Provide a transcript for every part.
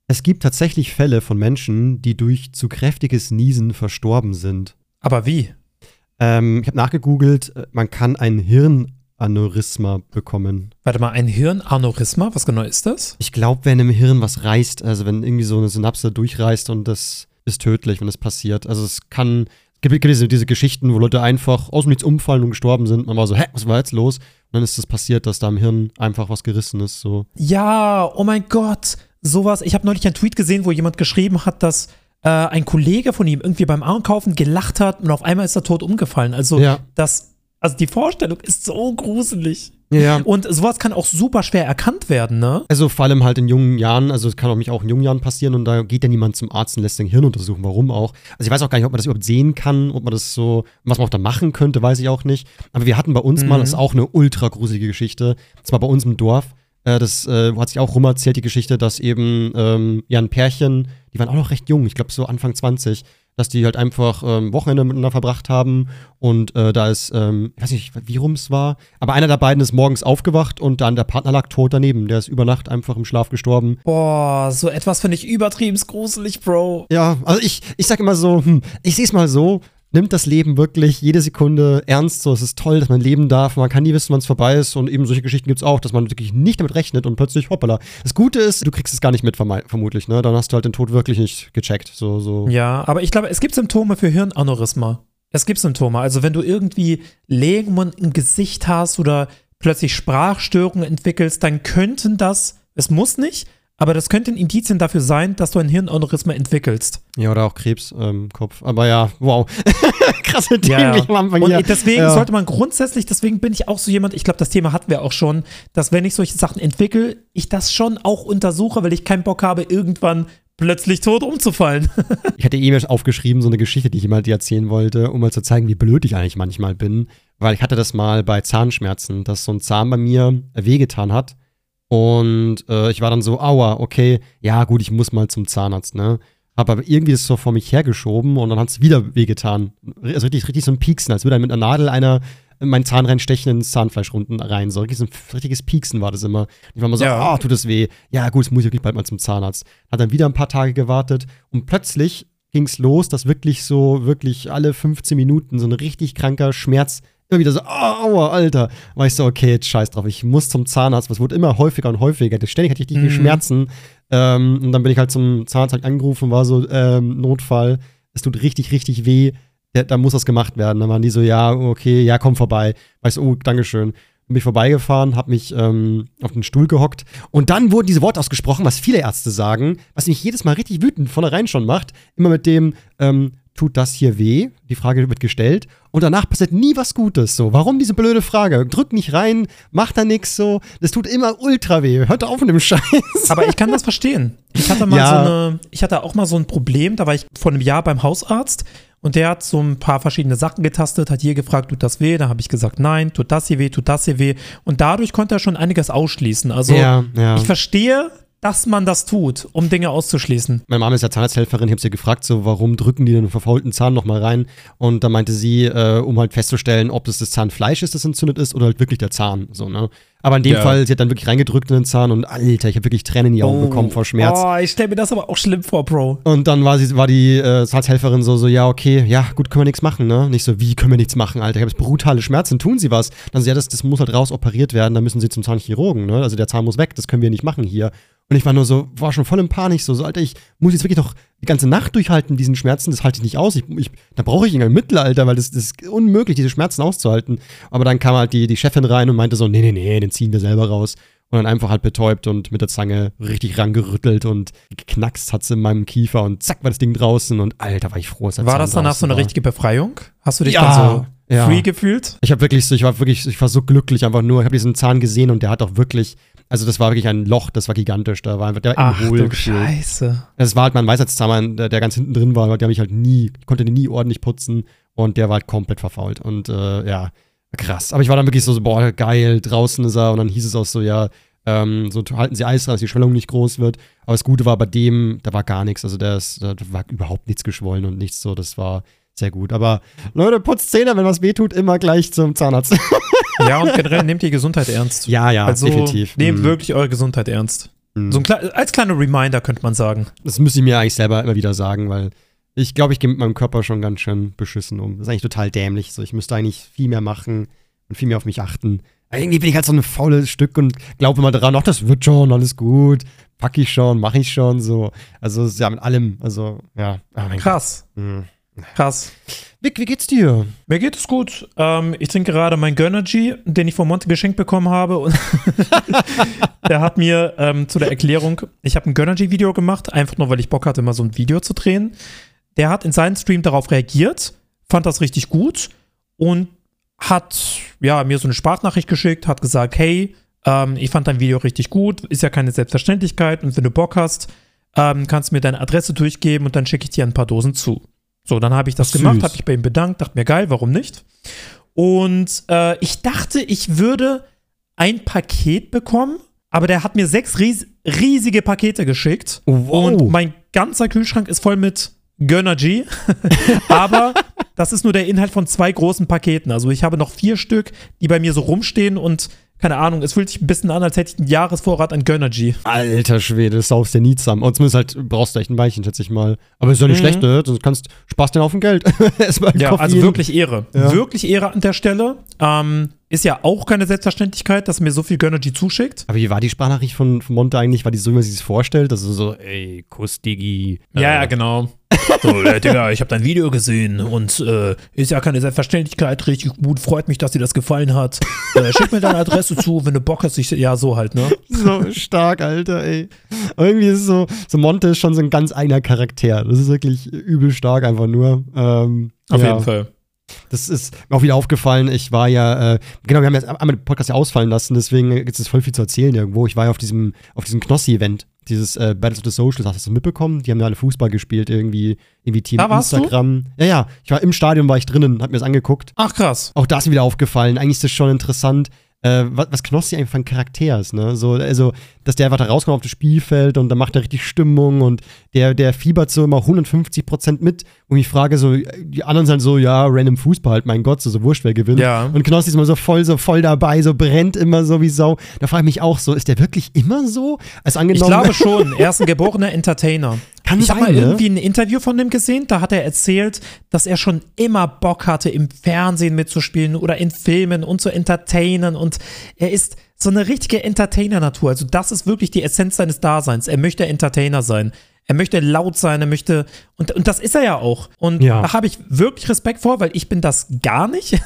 Es gibt tatsächlich Fälle von Menschen, die durch zu kräftiges Niesen verstorben sind. Aber wie? Ich habe nachgegoogelt, man kann ein Hirnaneurysma bekommen. Warte mal, ein Hirnaneurysma? Was genau ist das? Ich glaube, wenn im Hirn was reißt, also wenn irgendwie so eine Synapse durchreißt und das ist tödlich, wenn das passiert. Also es gibt diese Geschichten, wo Leute einfach aus dem Nichts umfallen und gestorben sind. Man war so, was war jetzt los? Und dann ist es passiert, dass da im Hirn einfach was gerissen ist. So. Ja, oh mein Gott, sowas. Ich habe neulich einen Tweet gesehen, wo jemand geschrieben hat, dass ein Kollege von ihm irgendwie beim Einkaufen gelacht hat und auf einmal ist er tot umgefallen. Also, also die Vorstellung ist so gruselig. Ja. Und sowas kann auch super schwer erkannt werden, ne? Also vor allem halt in jungen Jahren, also es kann auch mich auch in jungen Jahren passieren und da geht ja niemand zum Arzt und lässt den Hirn untersuchen, warum auch. Also ich weiß auch gar nicht, ob man das überhaupt sehen kann, ob man das so, was man auch da machen könnte, weiß ich auch nicht. Aber wir hatten bei uns mal, das ist auch eine ultra gruselige Geschichte, das war bei uns im Dorf, das hat sich auch rumerzählt, die Geschichte, dass eben ein Pärchen, die waren auch noch recht jung, ich glaube so Anfang 20, dass die halt einfach Wochenende miteinander verbracht haben und da ist, ich weiß nicht, wie rum es war, aber einer der beiden ist morgens aufgewacht und dann der Partner lag tot daneben. Der ist über Nacht einfach im Schlaf gestorben. Boah, so etwas finde ich übertrieben gruselig, Bro. Ja, also ich sag immer so, ich sehe es mal so, nimmt das Leben wirklich jede Sekunde ernst. So, es ist toll, dass man leben darf. Man kann nie wissen, wann es vorbei ist. Und eben solche Geschichten gibt's auch, dass man wirklich nicht damit rechnet und plötzlich, hoppala. Das Gute ist, du kriegst es gar nicht mit, vermutlich, ne? Dann hast du halt den Tod wirklich nicht gecheckt. So. Ja, aber ich glaube, es gibt Symptome für Hirnaneurysma. Es gibt Symptome. Also wenn du irgendwie Lähmungen im Gesicht hast oder plötzlich Sprachstörungen entwickelst, dann könnten es muss nicht, aber das könnten Indizien dafür sein, dass du ein Hirnaneurysma entwickelst. Ja, oder auch Krebs im Kopf. Aber ja, wow. Krasse Themen. Ja. Am Anfang Und hier. deswegen sollte man grundsätzlich, deswegen bin ich auch so jemand, ich glaube, das Thema hatten wir auch schon, dass wenn ich solche Sachen entwickle, ich das schon auch untersuche, weil ich keinen Bock habe, irgendwann plötzlich tot umzufallen. Ich hatte eben aufgeschrieben, so eine Geschichte, die ich mal dir erzählen wollte, um mal zu zeigen, wie blöd ich eigentlich manchmal bin. Weil ich hatte das mal bei Zahnschmerzen, dass so ein Zahn bei mir wehgetan hat. Und ich war dann so, aua, okay, ja gut, ich muss mal zum Zahnarzt, ne? Hab aber irgendwie das so vor mich hergeschoben und dann hat es wieder wehgetan. Also richtig so ein Pieksen, als würde dann mit einer Nadel meinen Zahn reinstechen ins Fleisch rein. So ein richtiges Pieksen war das immer. Ich war immer so, tut das weh. Ja gut, jetzt muss ich wirklich bald mal zum Zahnarzt. Hat dann wieder ein paar Tage gewartet und plötzlich ging es los, dass wirklich alle 15 Minuten so ein richtig kranker Schmerz immer wieder so, aua, Alter. War ich so, okay, jetzt scheiß drauf, ich muss zum Zahnarzt. Es wurde immer häufiger und häufiger. Ständig hatte ich richtig Schmerzen. Und dann bin ich halt zum Zahnarzt angerufen, war so, Notfall. Es tut richtig, richtig weh. Da muss das gemacht werden. Dann waren die so, ja, okay, ja, komm vorbei. War ich so, oh, Dankeschön. Bin ich vorbeigefahren, hab mich auf den Stuhl gehockt. Und dann wurden diese Worte ausgesprochen, was viele Ärzte sagen, was mich jedes Mal richtig wütend vornherein schon macht. Immer mit dem, tut das hier weh? Die Frage wird gestellt. Und danach passiert nie was Gutes. So, warum diese blöde Frage? Drück nicht rein, mach da nix so. Das tut immer ultra weh. Hört auf mit dem Scheiß. Aber ich kann das verstehen. Ich hatte auch mal so ein Problem, da war ich vor einem Jahr beim Hausarzt und der hat so ein paar verschiedene Sachen getestet, hat hier gefragt, tut das weh? Da habe ich gesagt, nein, tut das hier weh. Und dadurch konnte er schon einiges ausschließen. Also ich verstehe, dass man das tut, um Dinge auszuschließen. Meine Mama ist ja Zahnarzthelferin, ich habe sie gefragt, so, warum drücken die den verfaulten Zahn nochmal rein? Und da meinte sie, um halt festzustellen, ob das Zahnfleisch ist, das entzündet ist, oder halt wirklich der Zahn, so, ne? Aber in dem Fall, sie hat dann wirklich reingedrückt in den Zahn und Alter, ich habe wirklich Tränen in die Augen bekommen vor Schmerz. Oh, ich stelle mir das aber auch schlimm vor, Bro. Und dann war die Zahnarzthelferin so, ja, okay, ja, gut, können wir nichts machen, ne? Nicht so, wie können wir nichts machen, Alter? Ich habe jetzt brutale Schmerzen, tun Sie was? Dann so, ja, das muss halt raus operiert werden, dann müssen Sie zum Zahnchirurgen, ne? Also der Zahn muss weg, das können wir nicht machen hier. Und ich war nur so, war schon voll in Panik, so, Alter, ich muss jetzt wirklich noch die ganze Nacht durchhalten, diesen Schmerzen, das halte ich nicht aus. Da brauche ich irgendein Mittel, Alter, weil das ist unmöglich, diese Schmerzen auszuhalten. Aber dann kam halt die Chefin rein und meinte so, nee, den ziehen wir selber raus. Und dann einfach halt betäubt und mit der Zange richtig rangerüttelt und geknackst hat sie in meinem Kiefer und zack war das Ding draußen und Alter, war ich froh, dass der War Zahn das danach so eine war. richtige Befreiung? Hast du dich dann so free gefühlt? Ich war so glücklich einfach nur. Ich habe diesen Zahn gesehen und der hat auch wirklich, also das war wirklich ein Loch, das war gigantisch. Der war im Hohl gefühlt. Scheiße. Das war halt mein Weisheitszahn, der ganz hinten drin war, der habe ich halt konnte den nie ordentlich putzen und der war halt komplett verfault. Und krass. Aber ich war dann wirklich so, boah, geil, draußen ist er und dann hieß es auch so, ja, so halten Sie Eis dran, dass die Schwellung nicht groß wird. Aber das Gute war bei dem, da war gar nichts. Also da war überhaupt nichts geschwollen und nichts so. Das war sehr gut. Aber Leute, putzt Zähne, wenn was wehtut, immer gleich zum Zahnarzt. Ja, und generell nehmt die Gesundheit ernst. Ja, also, definitiv. Nehmt wirklich eure Gesundheit ernst. Als kleiner Reminder könnte man sagen. Das müsste ich mir eigentlich selber immer wieder sagen, weil ich glaube, ich gehe mit meinem Körper schon ganz schön beschissen um. Das ist eigentlich total dämlich. So, ich müsste eigentlich viel mehr machen und viel mehr auf mich achten. Aber irgendwie bin ich halt so ein faules Stück und glaube immer daran, ach, das wird schon, alles gut. Packe ich schon, mache ich schon, so. Also, ja, mit allem, also, ja. Krass. Krass. Vic, wie geht's dir? Mir geht es gut. Ich trinke gerade mein Gönnergy, den ich von Monte geschenkt bekommen habe. Und der hat mir zu der Erklärung, ich habe ein Gönnergy-Video gemacht, einfach nur, weil ich Bock hatte, mal so ein Video zu drehen. Der hat in seinem Stream darauf reagiert, fand das richtig gut und hat mir so eine Sprachnachricht geschickt, hat gesagt, hey, ich fand dein Video richtig gut, ist ja keine Selbstverständlichkeit und wenn du Bock hast, kannst du mir deine Adresse durchgeben und dann schicke ich dir ein paar Dosen zu. So, dann habe ich das gemacht, habe mich bei ihm bedankt, dachte mir, geil, warum nicht? Und ich dachte, ich würde ein Paket bekommen, aber der hat mir 6 riesige Pakete geschickt. Oh, wow. Und mein ganzer Kühlschrank ist voll mit Gönnergy. Aber das ist nur der Inhalt von 2 großen Paketen. Also ich habe noch 4 Stück, die bei mir so rumstehen und keine Ahnung, es fühlt sich ein bisschen an, als hätte ich einen Jahresvorrat an Gönnergy. Alter Schwede, das saust dir nie zusammen. Und zumindest halt brauchst du echt ein Beinchen, schätze ich mal. Aber ist ja nicht schlecht, ne? Du kannst Spaß dir auf dem Geld. Ja, also wirklich Ehre. Ja. Wirklich Ehre an der Stelle. Ist ja auch keine Selbstverständlichkeit, dass er mir so viel Gönnergy zuschickt. Aber wie war die Sprachnachricht von Monte eigentlich? War die so, wie man sich das vorstellt? Also so, ey, Kuss, Digi. Ja, genau. So, Digga, ich habe dein Video gesehen und ist ja keine Selbstverständlichkeit, richtig gut, freut mich, dass dir das gefallen hat. Schick mir deine Adresse zu, wenn du Bock hast, ja, so halt, ne? So stark, Alter, ey. Irgendwie ist es so Monte ist schon so ein ganz eigener Charakter. Das ist wirklich übel stark einfach nur. Auf jeden Fall. Das ist mir auch wieder aufgefallen. Ich war ja, wir haben jetzt einmal den Podcast ja ausfallen lassen, deswegen gibt es voll viel zu erzählen irgendwo. Ich war ja auf diesem Knossi-Event, dieses Battles of the Socials, hast du das mitbekommen? Die haben ja alle Fußball gespielt, irgendwie Team da warst Instagram. Du? Ja, ich war im Stadion, war ich drinnen, hab mir das angeguckt. Ach, krass. Auch da ist mir wieder aufgefallen. Eigentlich ist das schon interessant, was Knossi einfach ein Charakter ist, ne? So, also, dass der einfach da rauskommt auf das Spielfeld und dann macht er richtig Stimmung und der fiebert so immer 150% mit. Und ich frage so, die anderen sind so, ja, random Fußball halt, mein Gott, so wurscht, wer gewinnt. Ja. Und Knossi ist immer so voll dabei, so brennt immer so wie Sau. Da frage ich mich auch so, ist der wirklich immer so? Als angenommen, ich glaube schon, er ist ein geborener Entertainer. Kann ich sein, habe mal ne? irgendwie ein Interview von dem gesehen, da hat er erzählt, dass er schon immer Bock hatte, im Fernsehen mitzuspielen oder in Filmen und zu entertainen und er ist so eine richtige Entertainer-Natur. Also das ist wirklich die Essenz seines Daseins. Er möchte Entertainer sein. Er möchte laut sein, er möchte, und das ist er ja auch. Und da habe ich wirklich Respekt vor, weil ich bin das gar nicht.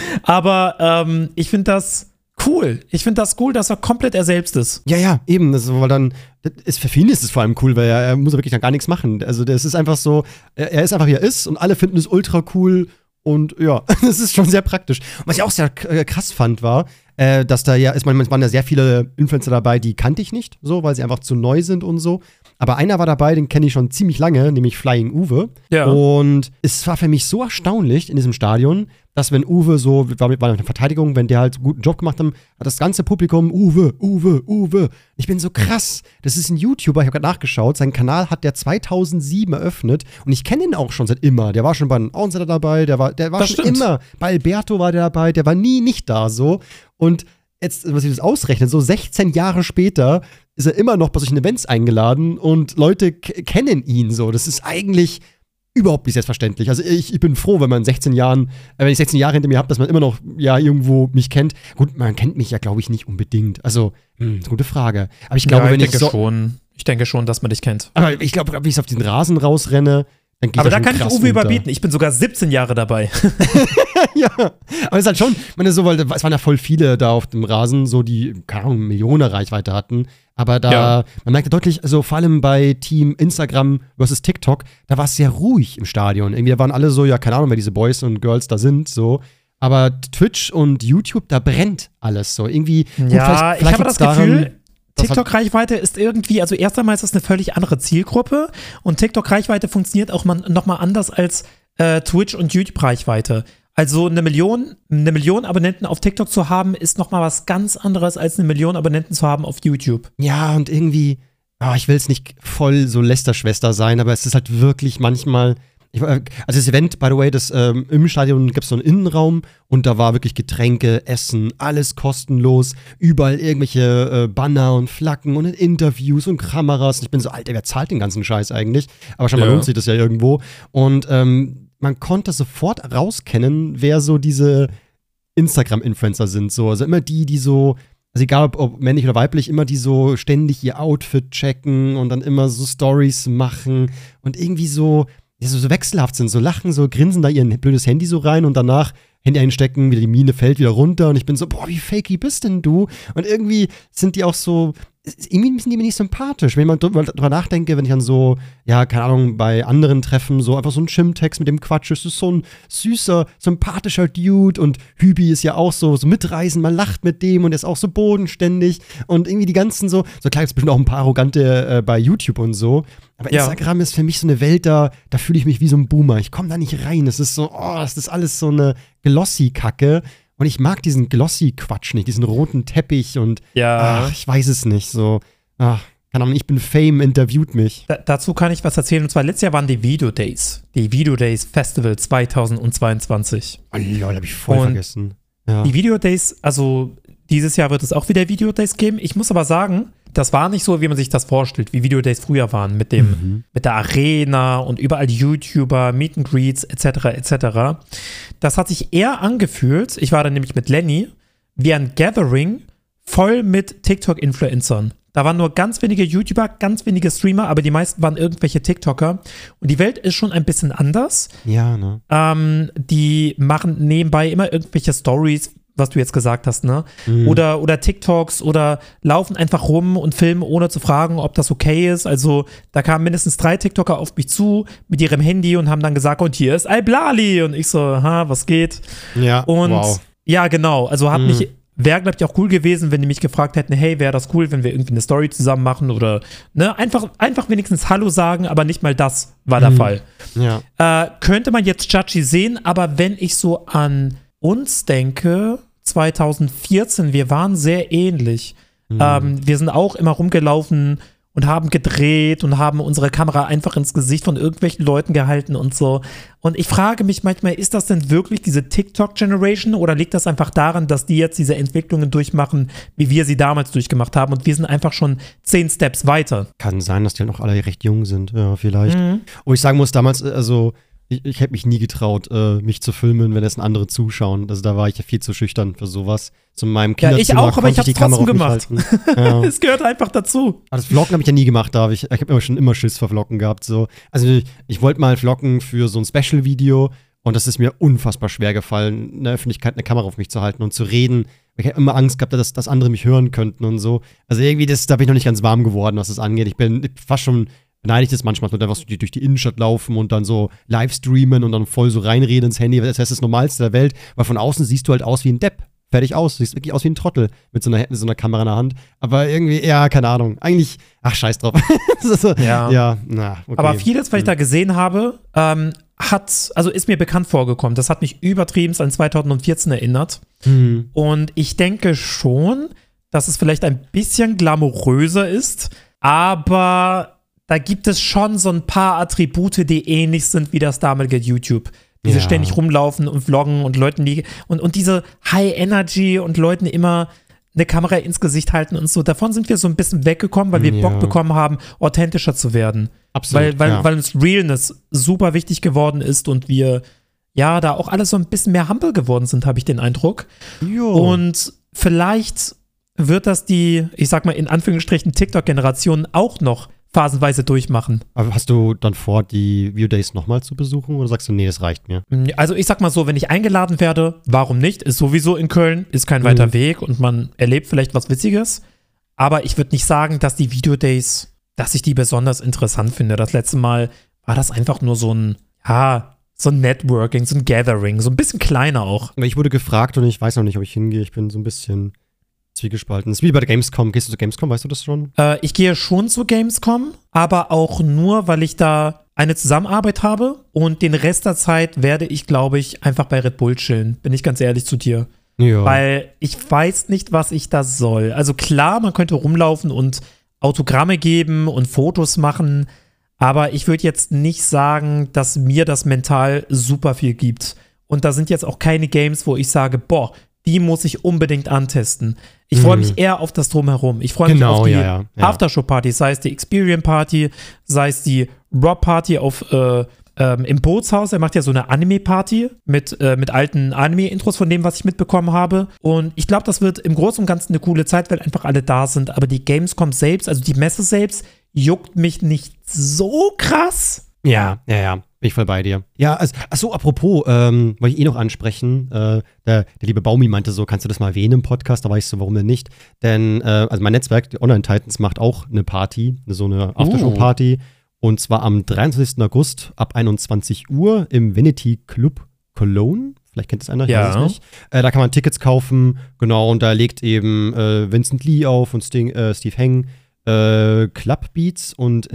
Aber ich finde das cool. Ich finde das cool, dass er komplett er selbst ist. Ja, eben. Das ist, weil dann, für ihn ist es vor allem cool, weil er muss wirklich dann gar nichts machen. Also das ist einfach so, er ist einfach wie er ist und alle finden es ultra cool und ja, das ist schon sehr praktisch. Und was ich auch sehr krass fand, war, dass da ja, es waren ja sehr viele Influencer dabei, die kannte ich nicht, so, weil sie einfach zu neu sind und so. Aber einer war dabei, den kenne ich schon ziemlich lange, nämlich Flying Uwe. Ja. Und es war für mich so erstaunlich in diesem Stadion, dass wenn Uwe so, war eine Verteidigung, wenn der halt einen guten Job gemacht hat das ganze Publikum, Uwe. Ich bin so krass. Das ist ein YouTuber, ich habe gerade nachgeschaut, seinen Kanal hat der 2007 eröffnet und ich kenne ihn auch schon seit immer. Der war schon bei den Außenseiter dabei, der war schon stimmt. Immer. Bei Alberto war der dabei, der war nie nicht da so. Und jetzt, was ich das ausrechne, so 16 Jahre später ist er immer noch bei solchen Events eingeladen und Leute kennen ihn so. Das ist eigentlich überhaupt nicht selbstverständlich. Also ich bin froh, wenn ich 16 Jahre hinter mir habe, dass man immer noch ja irgendwo mich kennt. Gut, man kennt mich ja, glaube ich, nicht unbedingt. Also, ist eine gute Frage. Aber ich glaube, ich denke schon, dass man dich kennt. Aber ich glaube, wenn ich auf diesen Rasen rausrenne, dann geht aber da kann ich unter. Uwe überbieten. Ich bin sogar 17 Jahre dabei. Ja, aber es ist halt schon, es waren ja voll viele da auf dem Rasen, so die, keine Ahnung, Millionen Reichweite hatten. Aber da, man merkt ja deutlich, also vor allem bei Team Instagram versus TikTok, da war es sehr ruhig im Stadion. Irgendwie da waren alle so, ja, keine Ahnung, wer diese Boys und Girls da sind, so. Aber Twitch und YouTube, da brennt alles so. Irgendwie. Ja, vielleicht ich habe das Gefühl, TikTok-Reichweite ist irgendwie, also erst einmal ist das eine völlig andere Zielgruppe und TikTok-Reichweite funktioniert auch nochmal anders als Twitch- und YouTube-Reichweite. Also eine Million Abonnenten auf TikTok zu haben, ist nochmal was ganz anderes, als 1 Million Abonnenten zu haben auf YouTube. Ja, und irgendwie, ich will es nicht voll so Lästerschwester sein, aber es ist halt wirklich manchmal, Also das Event, by the way, im Stadion gibt es so einen Innenraum und da war wirklich Getränke, Essen, alles kostenlos, überall irgendwelche Banner und Flaggen und Interviews und Kameras. Und ich bin so, Alter, wer zahlt den ganzen Scheiß eigentlich? Aber scheinbar lohnt sich das ja irgendwo. Und man konnte sofort rauskennen, wer so diese Instagram-Influencer sind. So. Also immer die so, also egal ob männlich oder weiblich, immer die so ständig ihr Outfit checken und dann immer so Stories machen und irgendwie so wechselhaft sind, so lachen, so grinsen da ihr blödes Handy so rein und danach Handy einstecken, wieder die Mine fällt wieder runter und ich bin so, boah, wie fakey bist denn du? Und irgendwie sind die auch so, irgendwie sind die mir nicht sympathisch. Wenn ich mal drüber nachdenke, wenn ich an so, ja, keine Ahnung, bei anderen Treffen so einfach so ein Chimtext mit dem Quatsch ist, so ein süßer, sympathischer Dude und Hübi ist ja auch so mitreißend, man lacht mit dem und er ist auch so bodenständig und irgendwie die ganzen so klar, es bestimmt auch ein paar Arrogante bei YouTube und so, aber Instagram ist für mich so eine Welt, da fühle ich mich wie so ein Boomer. Ich komme da nicht rein. Es ist so, es ist alles so eine Glossy-Kacke. Und ich mag diesen Glossy-Quatsch nicht, diesen roten Teppich und ich weiß es nicht. So, keine Ahnung, ich bin Fame, interviewt mich. Dazu kann ich was erzählen. Und zwar letztes Jahr waren die Video Days. Die Video Days Festival 2022. Oh Leute, hab ich voll vergessen. Ja. Die Video Days, also dieses Jahr wird es auch wieder Video Days geben. Ich muss aber sagen, das war nicht so, wie man sich das vorstellt, wie Video Days früher waren, mit der Arena und überall YouTuber, Meet and Greets, etc., etc. Das hat sich eher angefühlt, ich war dann nämlich mit Lenny, wie ein Gathering voll mit TikTok-Influencern. Da waren nur ganz wenige YouTuber, ganz wenige Streamer, aber die meisten waren irgendwelche TikToker. Und die Welt ist schon ein bisschen anders. Ja, ne? Die machen nebenbei immer irgendwelche Stories, was du jetzt gesagt hast, ne? Oder TikToks oder laufen einfach rum und filmen, ohne zu fragen, ob das okay ist. Also da kamen mindestens 3 TikToker auf mich zu mit ihrem Handy und haben dann gesagt, und hier ist Al-Blali. Und ich so, was geht? Ja, und wow. Ja, genau. Also wäre, glaube ich, auch cool gewesen, wenn die mich gefragt hätten, hey, wäre das cool, wenn wir irgendwie eine Story zusammen machen oder, ne, einfach wenigstens Hallo sagen, aber nicht mal das war der Fall. Ja. Könnte man jetzt judgy sehen, aber wenn ich so an uns denke, 2014, wir waren sehr ähnlich. Wir sind auch immer rumgelaufen und haben gedreht und haben unsere Kamera einfach ins Gesicht von irgendwelchen Leuten gehalten und so. Und ich frage mich manchmal, ist das denn wirklich diese TikTok-Generation oder liegt das einfach daran, dass die jetzt diese Entwicklungen durchmachen, wie wir sie damals durchgemacht haben und wir sind einfach schon 10 Steps weiter? Kann sein, dass die halt noch alle recht jung sind, ja, vielleicht. Wo ich sagen muss, damals, also ich hätte mich nie getraut, mich zu filmen, wenn es andere zuschauen. Also da war ich ja viel zu schüchtern für sowas. Zu meinem Kinderzimmer ich auch, aber ich hab's trotzdem gemacht. Ja. Es gehört einfach dazu. Aber das Vloggen habe ich ja nie gemacht, ich habe schon immer Schiss vor Vloggen gehabt. So. Also ich wollte mal vloggen für so ein Special-Video und das ist mir unfassbar schwer gefallen, in der Öffentlichkeit eine Kamera auf mich zu halten und zu reden. Ich habe immer Angst gehabt, dass andere mich hören könnten und so. Also irgendwie, da bin ich noch nicht ganz warm geworden, was das angeht. Ich bin fast schon beneide ich das manchmal, dass einfach so durch die Innenstadt laufen und dann so live streamen und dann voll so reinreden ins Handy. Das heißt, das Normalste der Welt, weil von außen siehst du halt aus wie ein Depp. Fertig aus. Du siehst wirklich aus wie ein Trottel mit so einer Kamera in der Hand. Aber irgendwie, keine Ahnung. Eigentlich, scheiß drauf. Okay. Aber vieles, was ich da gesehen habe, ist mir bekannt vorgekommen. Das hat mich übertrieben an 2014 erinnert. Und ich denke schon, dass es vielleicht ein bisschen glamouröser ist, aber da gibt es schon so ein paar Attribute, die ähnlich sind wie das damalige YouTube. Diese ständig rumlaufen und vloggen und Leuten, und diese High Energy und Leuten immer eine Kamera ins Gesicht halten und so. Davon sind wir so ein bisschen weggekommen, weil wir Bock bekommen haben, authentischer zu werden. Absolut. Weil uns Realness super wichtig geworden ist und wir da auch alle so ein bisschen mehr humble geworden sind, habe ich den Eindruck. Jo. Und vielleicht wird das die, ich sag mal in Anführungsstrichen, TikTok-Generation auch noch phasenweise durchmachen. Aber hast du dann vor, die Video Days nochmal zu besuchen oder sagst du, nee, das reicht mir? Also ich sag mal so, wenn ich eingeladen werde, warum nicht? Ist sowieso in Köln, ist kein weiter Weg und man erlebt vielleicht was Witziges. Aber ich würde nicht sagen, dass die Video Days, dass ich die besonders interessant finde. Das letzte Mal war das einfach nur so ein Networking, so ein Gathering, so ein bisschen kleiner auch. Ich wurde gefragt und ich weiß noch nicht, ob ich hingehe. Ich bin so ein bisschen zwiegespalten. Das ist wie bei der Gamescom. Gehst du zur Gamescom? Weißt du das schon? Ich gehe schon zur Gamescom, aber auch nur, weil ich da eine Zusammenarbeit habe und den Rest der Zeit werde ich, glaube ich, einfach bei Red Bull chillen. Bin ich ganz ehrlich zu dir. Ja. Weil ich weiß nicht, was ich da soll. Also klar, man könnte rumlaufen und Autogramme geben und Fotos machen, Aber ich würde jetzt nicht sagen, dass mir das mental super viel gibt. Und da sind jetzt auch keine Games, wo ich sage, boah, die muss ich unbedingt antesten. Ich freue mich eher auf das Drumherum. Ich freue mich auf die Aftershow-Party, sei es die Experience-Party, sei es die Rob-Party im Bootshaus. Er macht ja so eine Anime-Party mit alten Anime-Intros von dem, was ich mitbekommen habe. Und ich glaube, das wird im Großen und Ganzen eine coole Zeit, weil einfach alle da sind. Aber die Gamescom selbst, also die Messe selbst, juckt mich nicht so krass. Ja. Bin ich voll bei dir. Ja, achso, apropos, wollte ich noch ansprechen. Der liebe Baumi meinte so, kannst du das mal erwähnen im Podcast? Da war ich so, warum denn nicht? Denn, also mein Netzwerk, die Online Titans, macht auch eine Party, so eine Aftershow-Party. Und zwar am 23. August ab 21 Uhr im Vanity Club Cologne. Vielleicht kennt das einer, ich weiß es nicht. Da kann man Tickets kaufen, genau, und da legt eben Vincent Lee auf und Steve Heng, Club Beats und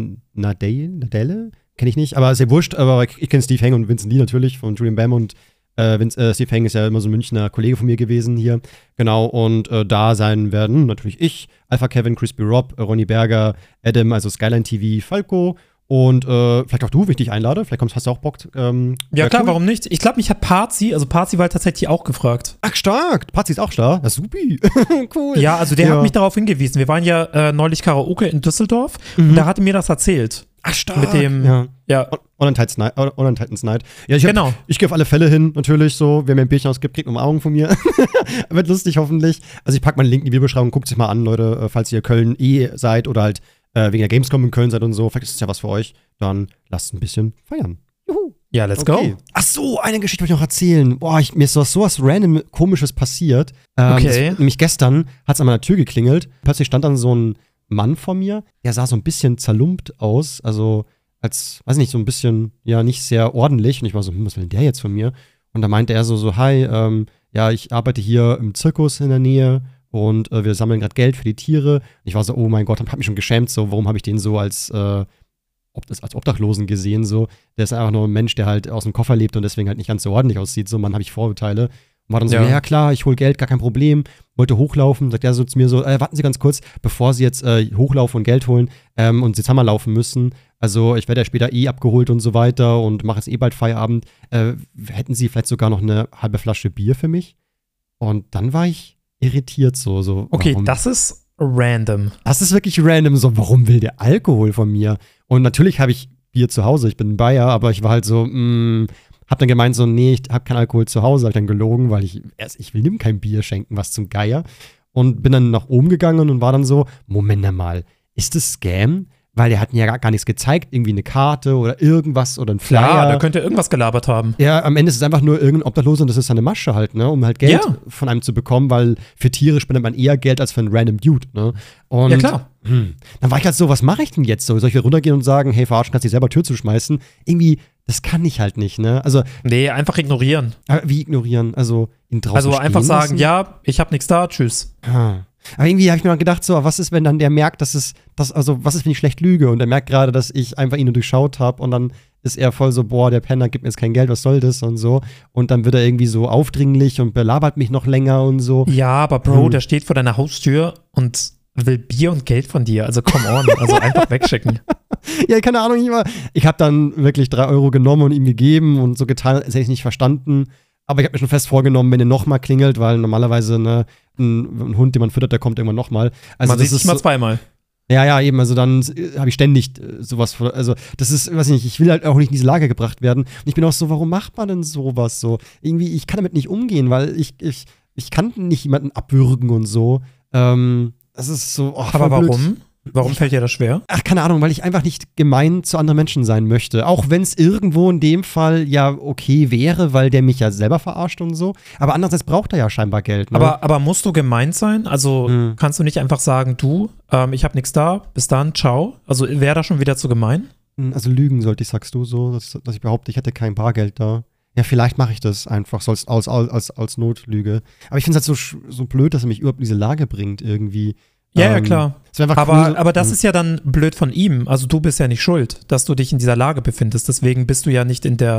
Nadelle, kenne ich nicht, aber ist ja wurscht, aber ich kenne Steve Heng und Vincent Lee natürlich von Julian Bam und Steve Heng ist ja immer so ein Münchner Kollege von mir gewesen hier, genau, und da sein werden natürlich ich, Alpha Kevin, Crispy Rob, Ronny Berger, Adam, also Skyline TV, Falco und vielleicht auch du, wenn ich dich einlade, vielleicht hast du auch Bock. Ja klar, cool. Warum nicht? Ich glaube, mich hat Parzi war tatsächlich auch gefragt. Ach stark, Parzi ist auch da, das ist supi, cool. Ja, also der hat mich darauf hingewiesen, wir waren ja neulich Karaoke in Düsseldorf und da hatte mir das erzählt. Ach stark. Mit dem, Online Titans Night. Ja, ich gehe auf alle Fälle hin, natürlich so. Wer mir ein Bierchen ausgibt, kriegt Umarmung von mir. Wird lustig, hoffentlich. Also ich packe meinen Link in die Videobeschreibung, guckt sich mal an, Leute, falls ihr Köln seid oder halt wegen der Gamescom in Köln seid und so. Vielleicht ist es ja was für euch. Dann lasst ein bisschen feiern. Juhu. Ja, let's go. Ach so, eine Geschichte wollte ich noch erzählen. Boah, mir ist sowas random Komisches passiert. Nämlich gestern hat es an meiner Tür geklingelt. Plötzlich stand dann so ein Mann vor mir, der sah so ein bisschen zerlumpt aus, also als, weiß nicht, so ein bisschen, ja, nicht sehr ordentlich. Und ich war so, was will denn der jetzt von mir? Und da meinte er so, hi, ja, ich arbeite hier im Zirkus in der Nähe und wir sammeln gerade Geld für die Tiere. Und ich war so, oh mein Gott, hab mich schon geschämt, so, warum habe ich den so als Obdachlosen gesehen, so. Der ist einfach nur ein Mensch, der halt aus dem Koffer lebt und deswegen halt nicht ganz so ordentlich aussieht, so, Mann, habe ich Vorurteile. Und war dann so, ja klar, ich hole Geld, gar kein Problem. Wollte hochlaufen, sagt er so zu mir so, warten Sie ganz kurz, bevor Sie jetzt hochlaufen und Geld holen und Sie jetzt Hammer laufen müssen. Also ich werde ja später abgeholt und so weiter und mache jetzt bald Feierabend. Hätten Sie vielleicht sogar noch eine halbe Flasche Bier für mich? Und dann war ich irritiert so. Okay, warum? Das ist random. Das ist wirklich random, so, warum will der Alkohol von mir? Und natürlich habe ich Bier zu Hause, ich bin ein Bayer, aber ich war halt so, hab dann gemeint so, nee, ich hab keinen Alkohol zu Hause, hab dann gelogen, weil ich will ihm kein Bier schenken, was zum Geier. Und bin dann nach oben gegangen und war dann so, Moment mal, ist das Scam? Weil der hat mir ja gar nichts gezeigt, irgendwie eine Karte oder irgendwas oder ein Flyer. Ja, da könnte er irgendwas gelabert haben. Ja, am Ende ist es einfach nur irgendein Obdachloser und das ist seine Masche halt, ne, um halt Geld von einem zu bekommen, weil für Tiere spendet man eher Geld als für einen random Dude, ne. Und ja, klar. Dann war ich halt so, was mache ich denn jetzt so? Soll ich wieder runtergehen und sagen, hey, verarschen, kannst dich selber Tür zuschmeißen? Irgendwie, das kann ich halt nicht, ne? Also, nee, einfach ignorieren. Wie ignorieren? Also, ihn draußen Also einfach sagen, lassen? Ja, ich hab nichts da, tschüss. Aber irgendwie habe ich mir mal gedacht, so, was ist, wenn dann der merkt, was ist, wenn ich schlecht lüge und er merkt gerade, dass ich einfach ihn nur durchschaut habe und dann ist er voll so, boah, der Penner gibt mir jetzt kein Geld, was soll das und so. Und dann wird er irgendwie so aufdringlich und belabert mich noch länger und so. Ja, aber Bro, der steht vor deiner Haustür und will Bier und Geld von dir. Also come on, also einfach wegschicken. Ja, keine Ahnung, ich habe dann wirklich 3 Euro genommen und ihm gegeben und so getan, als hätte ich es nicht verstanden. Aber ich habe mir schon fest vorgenommen, wenn er nochmal klingelt, weil normalerweise ein Hund, den man füttert, der kommt irgendwann nochmal. Also man sieht sich mal zweimal. Ja, eben, also dann habe ich ständig sowas, also das ist, weiß ich nicht, ich will halt auch nicht in diese Lage gebracht werden. Und ich bin auch so, warum macht man denn sowas so? Irgendwie, ich kann damit nicht umgehen, weil ich kann nicht jemanden abwürgen und so. Das ist so, aber warum? Warum fällt dir das schwer? Ach, keine Ahnung, weil ich einfach nicht gemein zu anderen Menschen sein möchte. Auch wenn es irgendwo in dem Fall ja okay wäre, weil der mich ja selber verarscht und so. Aber andererseits braucht er ja scheinbar Geld. Ne? Aber musst du gemein sein? Also kannst du nicht einfach sagen, du, ich habe nichts da, bis dann, ciao. Also wäre das schon wieder zu gemein? Also lügen sollte ich, sagst du so, dass ich behaupte, ich hätte kein Bargeld da. Ja, vielleicht mache ich das einfach so als Notlüge. Aber ich finde es halt so blöd, dass er mich überhaupt in diese Lage bringt irgendwie. Ja, klar. Cool. Aber das ist ja dann blöd von ihm. Also du bist ja nicht schuld, dass du dich in dieser Lage befindest. Deswegen bist du ja nicht in der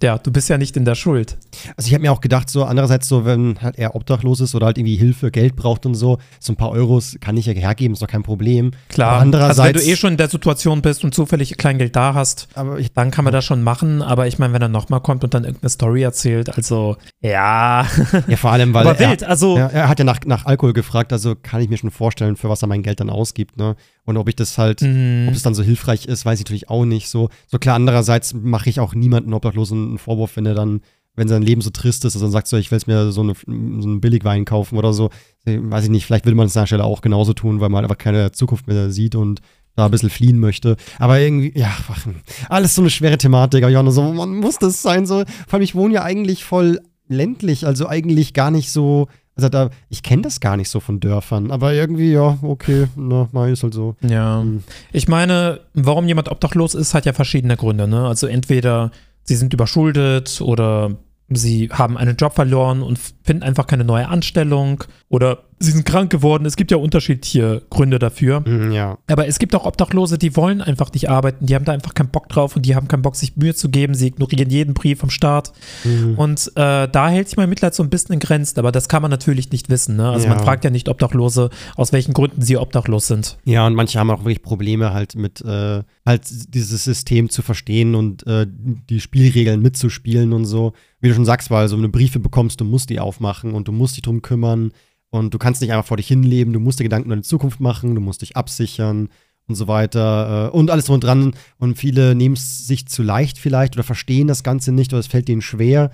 ja, du bist ja nicht in der Schuld. Also ich habe mir auch gedacht, so andererseits so, wenn halt er obdachlos ist oder halt irgendwie Hilfe, Geld braucht und so ein paar Euros kann ich ja hergeben, ist doch kein Problem. Klar, aber andererseits, also wenn du schon in der Situation bist und zufällig Kleingeld da hast, dann kann man das schon machen, aber ich meine, wenn er nochmal kommt und dann irgendeine Story erzählt, also, ja. Ja, vor allem, weil aber wild, also er hat ja nach Alkohol gefragt, also kann ich mir schon vorstellen, für was er mein Geld dann ausgibt, ne? Und ob ich das halt, ob es dann so hilfreich ist, weiß ich natürlich auch nicht. So klar, andererseits mache ich auch niemanden Obdachlosen einen Vorwurf, wenn sein Leben so trist ist, also dann sagt so, ich will mir so einen Billigwein kaufen oder so. Weiß ich nicht, vielleicht würde man es an der Stelle auch genauso tun, weil man einfach keine Zukunft mehr sieht und da ein bisschen fliehen möchte. Aber irgendwie, ja, alles so eine schwere Thematik. Aber ich auch nur so, man muss das sein, so. Vor allem, ich wohne ja eigentlich voll ländlich, also eigentlich gar nicht so. Also ich kenne das gar nicht so von Dörfern, aber irgendwie, ja, okay, ist halt so. Ja, ich meine, warum jemand obdachlos ist, hat ja verschiedene Gründe, ne? Also entweder sie sind überschuldet oder sie haben einen Job verloren und finden einfach keine neue Anstellung oder sie sind krank geworden. Es gibt ja unterschiedliche Gründe dafür. Ja. Aber es gibt auch Obdachlose, die wollen einfach nicht arbeiten. Die haben da einfach keinen Bock drauf und die haben keinen Bock, sich Mühe zu geben. Sie ignorieren jeden Brief vom Staat. Und da hält sich mein Mitleid so ein bisschen in Grenzen. Aber das kann man natürlich nicht wissen. Ne? Also man fragt ja nicht Obdachlose, aus welchen Gründen sie obdachlos sind. Ja, und manche haben auch wirklich Probleme halt mit halt dieses System zu verstehen und die Spielregeln mitzuspielen und so. Wie du schon sagst, weil so, wenn du Briefe bekommst, du musst die aufmachen und du musst dich drum kümmern. Und du kannst nicht einfach vor dich hinleben, du musst dir Gedanken über die Zukunft machen, du musst dich absichern und so weiter und alles drum und dran. Und viele nehmen es sich zu leicht vielleicht oder verstehen das Ganze nicht oder es fällt denen schwer.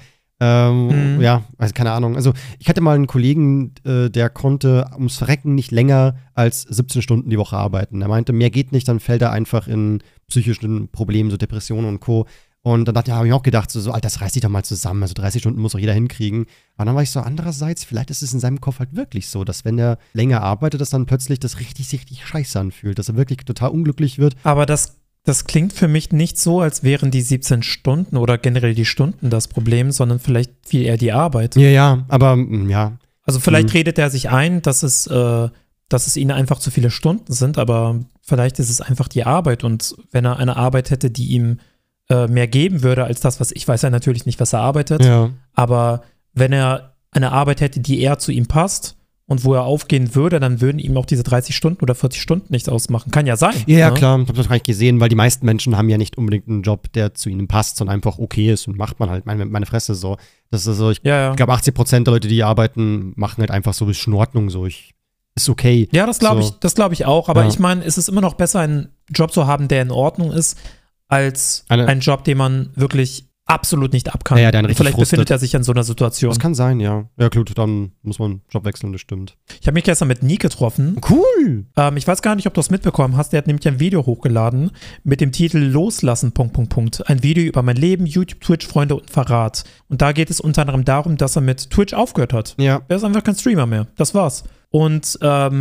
Ja, also keine Ahnung. Also ich hatte mal einen Kollegen, der konnte ums Verrecken nicht länger als 17 Stunden die Woche arbeiten. Er meinte, mehr geht nicht, dann fällt er einfach in psychischen Problemen, so Depressionen und Co. Und dann habe ich auch gedacht, so, Alter, das reißt sich doch mal zusammen. Also 30 Stunden muss doch jeder hinkriegen. Aber dann war ich so, andererseits, vielleicht ist es in seinem Kopf halt wirklich so, dass wenn er länger arbeitet, dass dann plötzlich das richtig scheiße anfühlt. Dass er wirklich total unglücklich wird. Aber das klingt für mich nicht so, als wären die 17 Stunden oder generell die Stunden das Problem, sondern vielleicht viel eher die Arbeit. Ja, aber ja. Also vielleicht redet er sich ein, dass es ihnen einfach zu viele Stunden sind, aber vielleicht ist es einfach die Arbeit. Und wenn er eine Arbeit hätte, die ihm mehr geben würde als das, was ich weiß ja natürlich nicht, was er arbeitet, aber wenn er eine Arbeit hätte, die eher zu ihm passt und wo er aufgehen würde, dann würden ihm auch diese 30 Stunden oder 40 Stunden nichts ausmachen. Kann ja sein. Ja, klar, ich habe das gar nicht gesehen, weil die meisten Menschen haben ja nicht unbedingt einen Job, der zu ihnen passt, sondern einfach okay ist und macht man halt meine Fresse so. Das ist so, ich glaube 80% der Leute, die arbeiten, machen halt einfach so, ist in Ordnung, so, ist okay. Ja, das glaube ich auch, aber ich meine, es ist immer noch besser, einen Job zu haben, der in Ordnung ist, als ein Job, den man wirklich absolut nicht ab kann. Ja, der einen richtig vielleicht frustet. befindet er sich in so einer Situation. Das kann sein, ja. Ja, gut, dann muss man Job wechseln, das stimmt. Ich habe mich gestern mit Nick getroffen. Cool! Ich weiß gar nicht, ob du das mitbekommen hast. Der hat nämlich ein Video hochgeladen mit dem Titel Loslassen, .. Ein Video über mein Leben, YouTube, Twitch, Freunde und Verrat. Und da geht es unter anderem darum, dass er mit Twitch aufgehört hat. Ja. Er ist einfach kein Streamer mehr. Das war's. Und er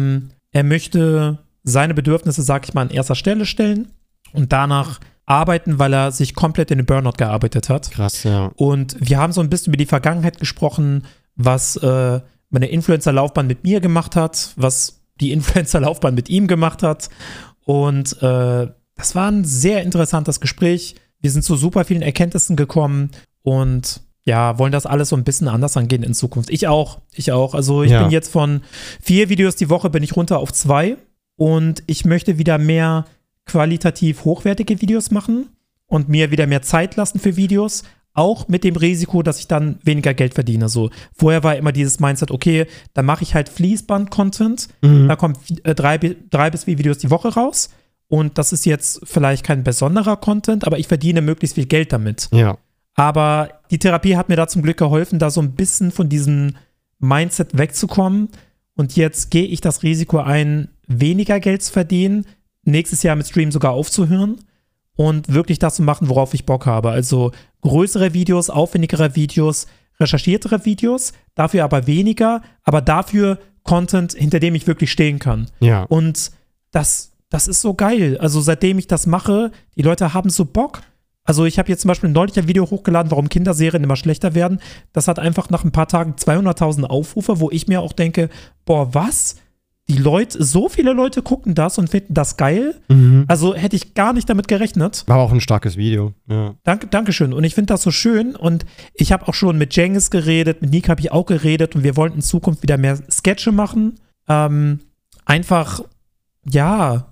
möchte seine Bedürfnisse, sag ich mal, an erster Stelle stellen und danach arbeiten, weil er sich komplett in den Burnout gearbeitet hat. Krass, ja. Und wir haben so ein bisschen über die Vergangenheit gesprochen, was meine Influencer-Laufbahn mit mir gemacht hat, was die Influencer-Laufbahn mit ihm gemacht hat. Und das war ein sehr interessantes Gespräch. Wir sind zu super vielen Erkenntnissen gekommen und ja, wollen das alles so ein bisschen anders angehen in Zukunft. Ich auch. Also ich bin jetzt von 4 Videos die Woche bin ich runter auf 2 und ich möchte wieder mehr qualitativ hochwertige Videos machen und mir wieder mehr Zeit lassen für Videos, auch mit dem Risiko, dass ich dann weniger Geld verdiene. So, vorher war immer dieses Mindset, okay, dann mache ich halt Fließband-Content, da kommen 3 bis 4 Videos die Woche raus und das ist jetzt vielleicht kein besonderer Content, aber ich verdiene möglichst viel Geld damit. Ja. Aber die Therapie hat mir da zum Glück geholfen, da so ein bisschen von diesem Mindset wegzukommen und jetzt gehe ich das Risiko ein, weniger Geld zu verdienen, nächstes Jahr mit Stream sogar aufzuhören und wirklich das zu machen, worauf ich Bock habe. Also größere Videos, aufwendigere Videos, recherchiertere Videos, dafür aber weniger, aber dafür Content, hinter dem ich wirklich stehen kann. Ja. Und das ist so geil. Also seitdem ich das mache, die Leute haben so Bock. Also ich habe jetzt zum Beispiel neulich ein Video hochgeladen, warum Kinderserien immer schlechter werden. Das hat einfach nach ein paar Tagen 200.000 Aufrufe, wo ich mir auch denke, boah, was? so viele Leute gucken das und finden das geil. Also hätte ich gar nicht damit gerechnet. War auch ein starkes Video, ja. Dankeschön. Und ich finde das so schön. Und ich habe auch schon mit Cengiz geredet, mit Nick habe ich auch geredet und wir wollten in Zukunft wieder mehr Sketche machen. Einfach, ja,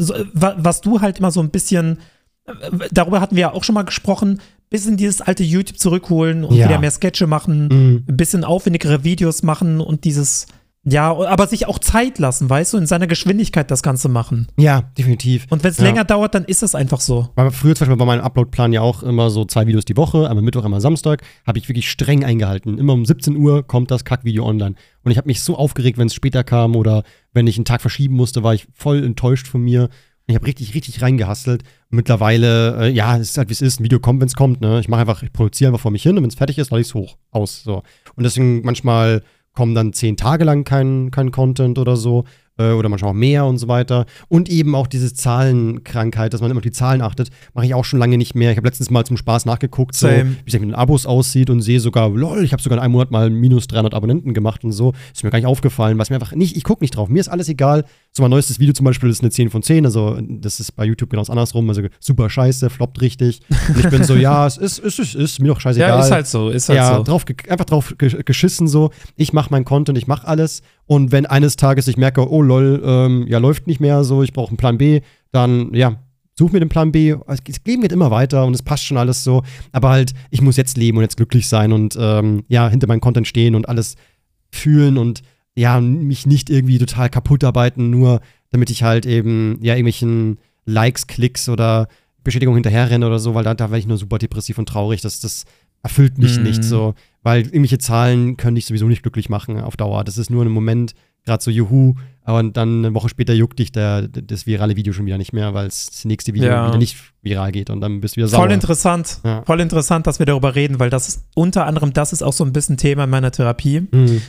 was du halt immer so ein bisschen, darüber hatten wir ja auch schon mal gesprochen, bis in dieses alte YouTube zurückholen und wieder mehr Sketche machen, ein bisschen aufwendigere Videos machen und dieses, ja, aber sich auch Zeit lassen, weißt du, in seiner Geschwindigkeit das Ganze machen. Ja, definitiv. Und wenn es länger dauert, dann ist es einfach so. Aber früher zum Beispiel war mein Upload-Plan ja auch immer so 2 Videos die Woche, einmal Mittwoch, einmal Samstag, habe ich wirklich streng eingehalten. Immer um 17 Uhr kommt das Kackvideo online. Und ich habe mich so aufgeregt, wenn es später kam oder wenn ich einen Tag verschieben musste, war ich voll enttäuscht von mir. Ich habe richtig reingehustelt. Mittlerweile, es ist halt wie es ist. Ein Video kommt, wenn es kommt. Ne? Ich produziere einfach vor mich hin und wenn es fertig ist, lade ich es aus. So. Und deswegen manchmal kommen dann 10 Tage lang kein Content oder so. Oder manchmal auch mehr und so weiter. Und eben auch diese Zahlenkrankheit, dass man immer auf die Zahlen achtet, mache ich auch schon lange nicht mehr. Ich habe letztens mal zum Spaß nachgeguckt, so, wie es mit den Abos aussieht und sehe sogar, ich habe sogar in einem Monat mal minus 300 Abonnenten gemacht und so. Ist mir gar nicht aufgefallen, was mir einfach nicht, ich gucke nicht drauf. Mir ist alles egal. So mein neuestes Video zum Beispiel ist eine 10 von 10, also das ist bei YouTube genau andersrum, also super scheiße, floppt richtig. Und ich bin so, ja, es ist mir doch scheißegal. Ja, ist halt so. Einfach drauf geschissen so. Ich mache meinen Content, ich mache alles. Und wenn eines Tages ich merke, oh lol, läuft nicht mehr so, ich brauche einen Plan B, dann, such mir den Plan B. Das Leben geht immer weiter und es passt schon alles so. Aber halt, ich muss jetzt leben und jetzt glücklich sein und, hinter meinem Content stehen und alles fühlen und, mich nicht irgendwie total kaputt arbeiten, nur damit ich halt eben, irgendwelchen Likes, Klicks oder Bestätigung hinterherrenne oder so, weil da werde ich nur super depressiv und traurig. Das erfüllt mich nicht so, weil irgendwelche Zahlen können dich sowieso nicht glücklich machen auf Dauer. Das ist nur ein Moment, gerade so juhu, aber dann eine Woche später juckt dich das virale Video schon wieder nicht mehr, weil das nächste Video wieder nicht viral geht und dann bist du wieder sauer. Voll interessant, dass wir darüber reden, weil das ist unter anderem, das ist auch so ein bisschen Thema in meiner Therapie.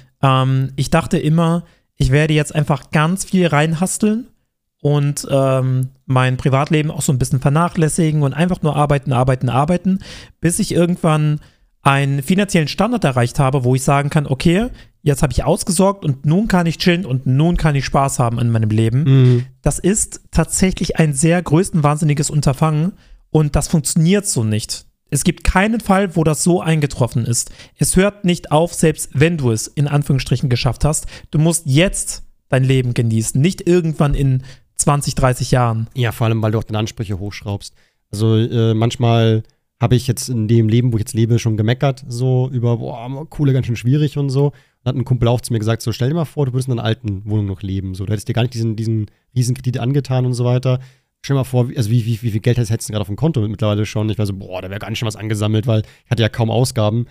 Ich dachte immer, ich werde jetzt einfach ganz viel reinhasteln und mein Privatleben auch so ein bisschen vernachlässigen und einfach nur arbeiten, bis ich irgendwann einen finanziellen Standard erreicht habe, wo ich sagen kann, okay, jetzt habe ich ausgesorgt und nun kann ich chillen und nun kann ich Spaß haben in meinem Leben. Das ist tatsächlich ein sehr größtenwahnsinniges Unterfangen und das funktioniert so nicht. Es gibt keinen Fall, wo das so eingetroffen ist. Es hört nicht auf, selbst wenn du es in Anführungsstrichen geschafft hast. Du musst jetzt dein Leben genießen, nicht irgendwann in 20, 30 Jahren. Ja, vor allem, weil du auch deine Ansprüche hochschraubst. Also manchmal habe ich jetzt in dem Leben, wo ich jetzt lebe, schon gemeckert, so über, Kohle ganz schön schwierig und so. Dann hat ein Kumpel auch zu mir gesagt, so stell dir mal vor, du würdest in einer alten Wohnung noch leben. So, du hättest dir gar nicht diesen Riesenkredit angetan und so weiter. Stell dir mal vor, also wie viel Geld hättest du gerade auf dem Konto mittlerweile schon? Ich war so, da wäre ganz schön was angesammelt, weil ich hatte ja kaum Ausgaben.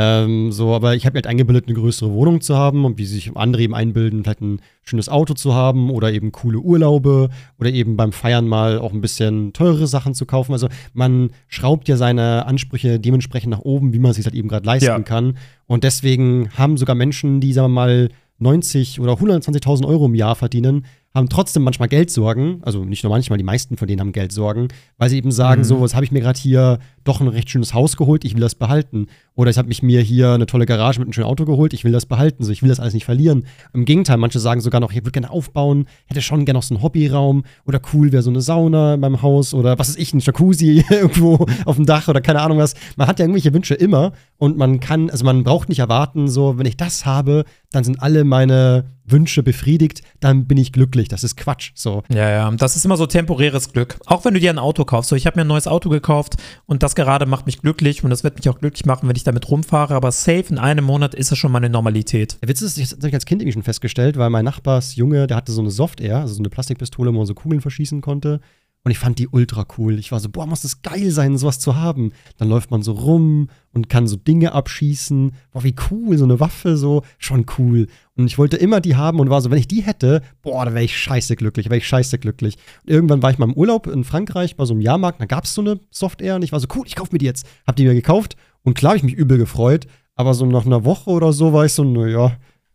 Aber ich habe mir halt eingebildet, eine größere Wohnung zu haben und wie sich andere eben einbilden, vielleicht ein schönes Auto zu haben oder eben coole Urlaube oder eben beim Feiern mal auch ein bisschen teurere Sachen zu kaufen. Also man schraubt ja seine Ansprüche dementsprechend nach oben, wie man es sich halt eben gerade leisten kann. Und deswegen haben sogar Menschen, die, sagen wir mal, 90 oder 120.000 Euro im Jahr verdienen, haben trotzdem manchmal Geldsorgen, also nicht nur manchmal, die meisten von denen haben Geldsorgen, weil sie eben sagen, so, was habe ich mir gerade hier doch ein recht schönes Haus geholt, ich will das behalten. Oder ich habe mir hier eine tolle Garage mit einem schönen Auto geholt, ich will das behalten, so, ich will das alles nicht verlieren. Im Gegenteil, manche sagen sogar noch, ich würde gerne aufbauen, hätte schon gerne noch so einen Hobbyraum oder cool wäre so eine Sauna in meinem Haus oder was weiß ich, ein Jacuzzi irgendwo auf dem Dach oder keine Ahnung was. Man hat ja irgendwelche Wünsche immer und man braucht nicht erwarten, so, wenn ich das habe, dann sind alle meine Wünsche befriedigt, dann bin ich glücklich. Das ist Quatsch. So. Ja, das ist immer so temporäres Glück. Auch wenn du dir ein Auto kaufst. So, ich habe mir ein neues Auto gekauft und das gerade macht mich glücklich und das wird mich auch glücklich machen, wenn ich damit rumfahre. Aber safe in einem Monat ist es schon meine Normalität. Der Witz ist, das habe ich als Kind irgendwie schon festgestellt, weil mein Nachbarsjunge, der hatte so eine Soft-Air, also so eine Plastikpistole, wo man so Kugeln verschießen konnte. Und ich fand die ultra cool. Ich war so, muss das geil sein, sowas zu haben. Dann läuft man so rum und kann so Dinge abschießen. Wie cool, so eine Waffe, so, schon cool. Und ich wollte immer die haben und war so, wenn ich die hätte, da wäre ich scheiße glücklich, Und irgendwann war ich mal im Urlaub in Frankreich bei so einem Jahrmarkt, da gab es so eine Soft-Air und ich war so, cool, ich kaufe mir die jetzt. Hab die mir gekauft und klar habe ich mich übel gefreut, aber so nach einer Woche oder so war ich so,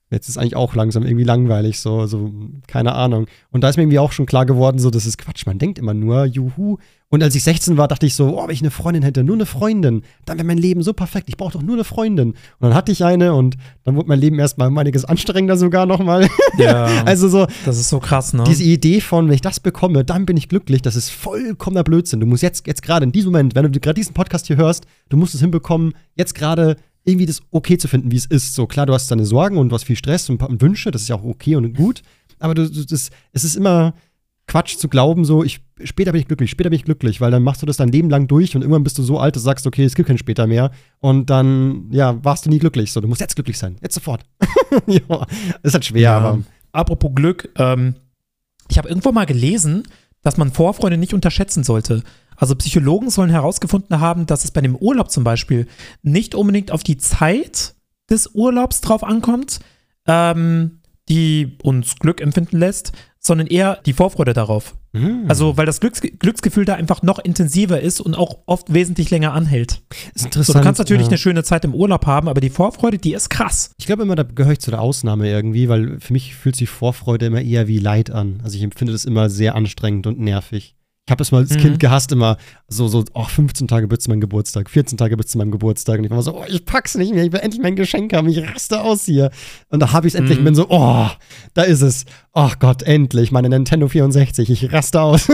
Jetzt ist eigentlich auch langsam irgendwie langweilig, so, keine Ahnung. Und da ist mir irgendwie auch schon klar geworden, so, das ist Quatsch, man denkt immer nur, juhu. Und als ich 16 war, dachte ich so, wenn ich eine Freundin hätte, nur eine Freundin, dann wäre mein Leben so perfekt, ich brauche doch nur eine Freundin. Und dann hatte ich eine und dann wurde mein Leben erstmal um einiges anstrengender sogar nochmal. Ja, also so. Das ist so krass, ne? Diese Idee von, wenn ich das bekomme, dann bin ich glücklich, das ist vollkommener Blödsinn. Du musst jetzt gerade in diesem Moment, wenn du gerade diesen Podcast hier hörst, du musst es hinbekommen, jetzt gerade irgendwie das okay zu finden, wie es ist. So, klar, du hast deine Sorgen und du hast viel Stress und Wünsche, das ist ja auch okay und gut, aber es ist immer Quatsch zu glauben, so, später bin ich glücklich, weil dann machst du das dein Leben lang durch und irgendwann bist du so alt, dass du sagst, okay, es gibt kein später mehr und dann, ja, warst du nie glücklich. So, du musst jetzt glücklich sein, jetzt sofort. Ja, ist halt schwer, ja. aber. Apropos Glück, ich habe irgendwo mal gelesen, dass man Vorfreude nicht unterschätzen sollte. Also Psychologen sollen herausgefunden haben, dass es bei dem Urlaub zum Beispiel nicht unbedingt auf die Zeit des Urlaubs drauf ankommt, die uns Glück empfinden lässt, sondern eher die Vorfreude darauf. Also, weil das Glücksgefühl da einfach noch intensiver ist und auch oft wesentlich länger anhält. Ist interessant. So, du kannst natürlich eine schöne Zeit im Urlaub haben, aber die Vorfreude, die ist krass. Ich glaube immer, da gehöre ich zu der Ausnahme irgendwie, weil für mich fühlt sich Vorfreude immer eher wie Leid an. Also ich empfinde das immer sehr anstrengend und nervig. Ich habe das mal als Kind gehasst, immer so 15 Tage bis zu meinem Geburtstag, 14 Tage bis zu meinem Geburtstag. Und ich war so, ich pack's nicht mehr, ich will endlich mein Geschenk haben, ich raste aus hier. Und da habe ich es endlich und bin so, da ist es. Oh Gott, endlich, meine Nintendo 64, ich raste aus.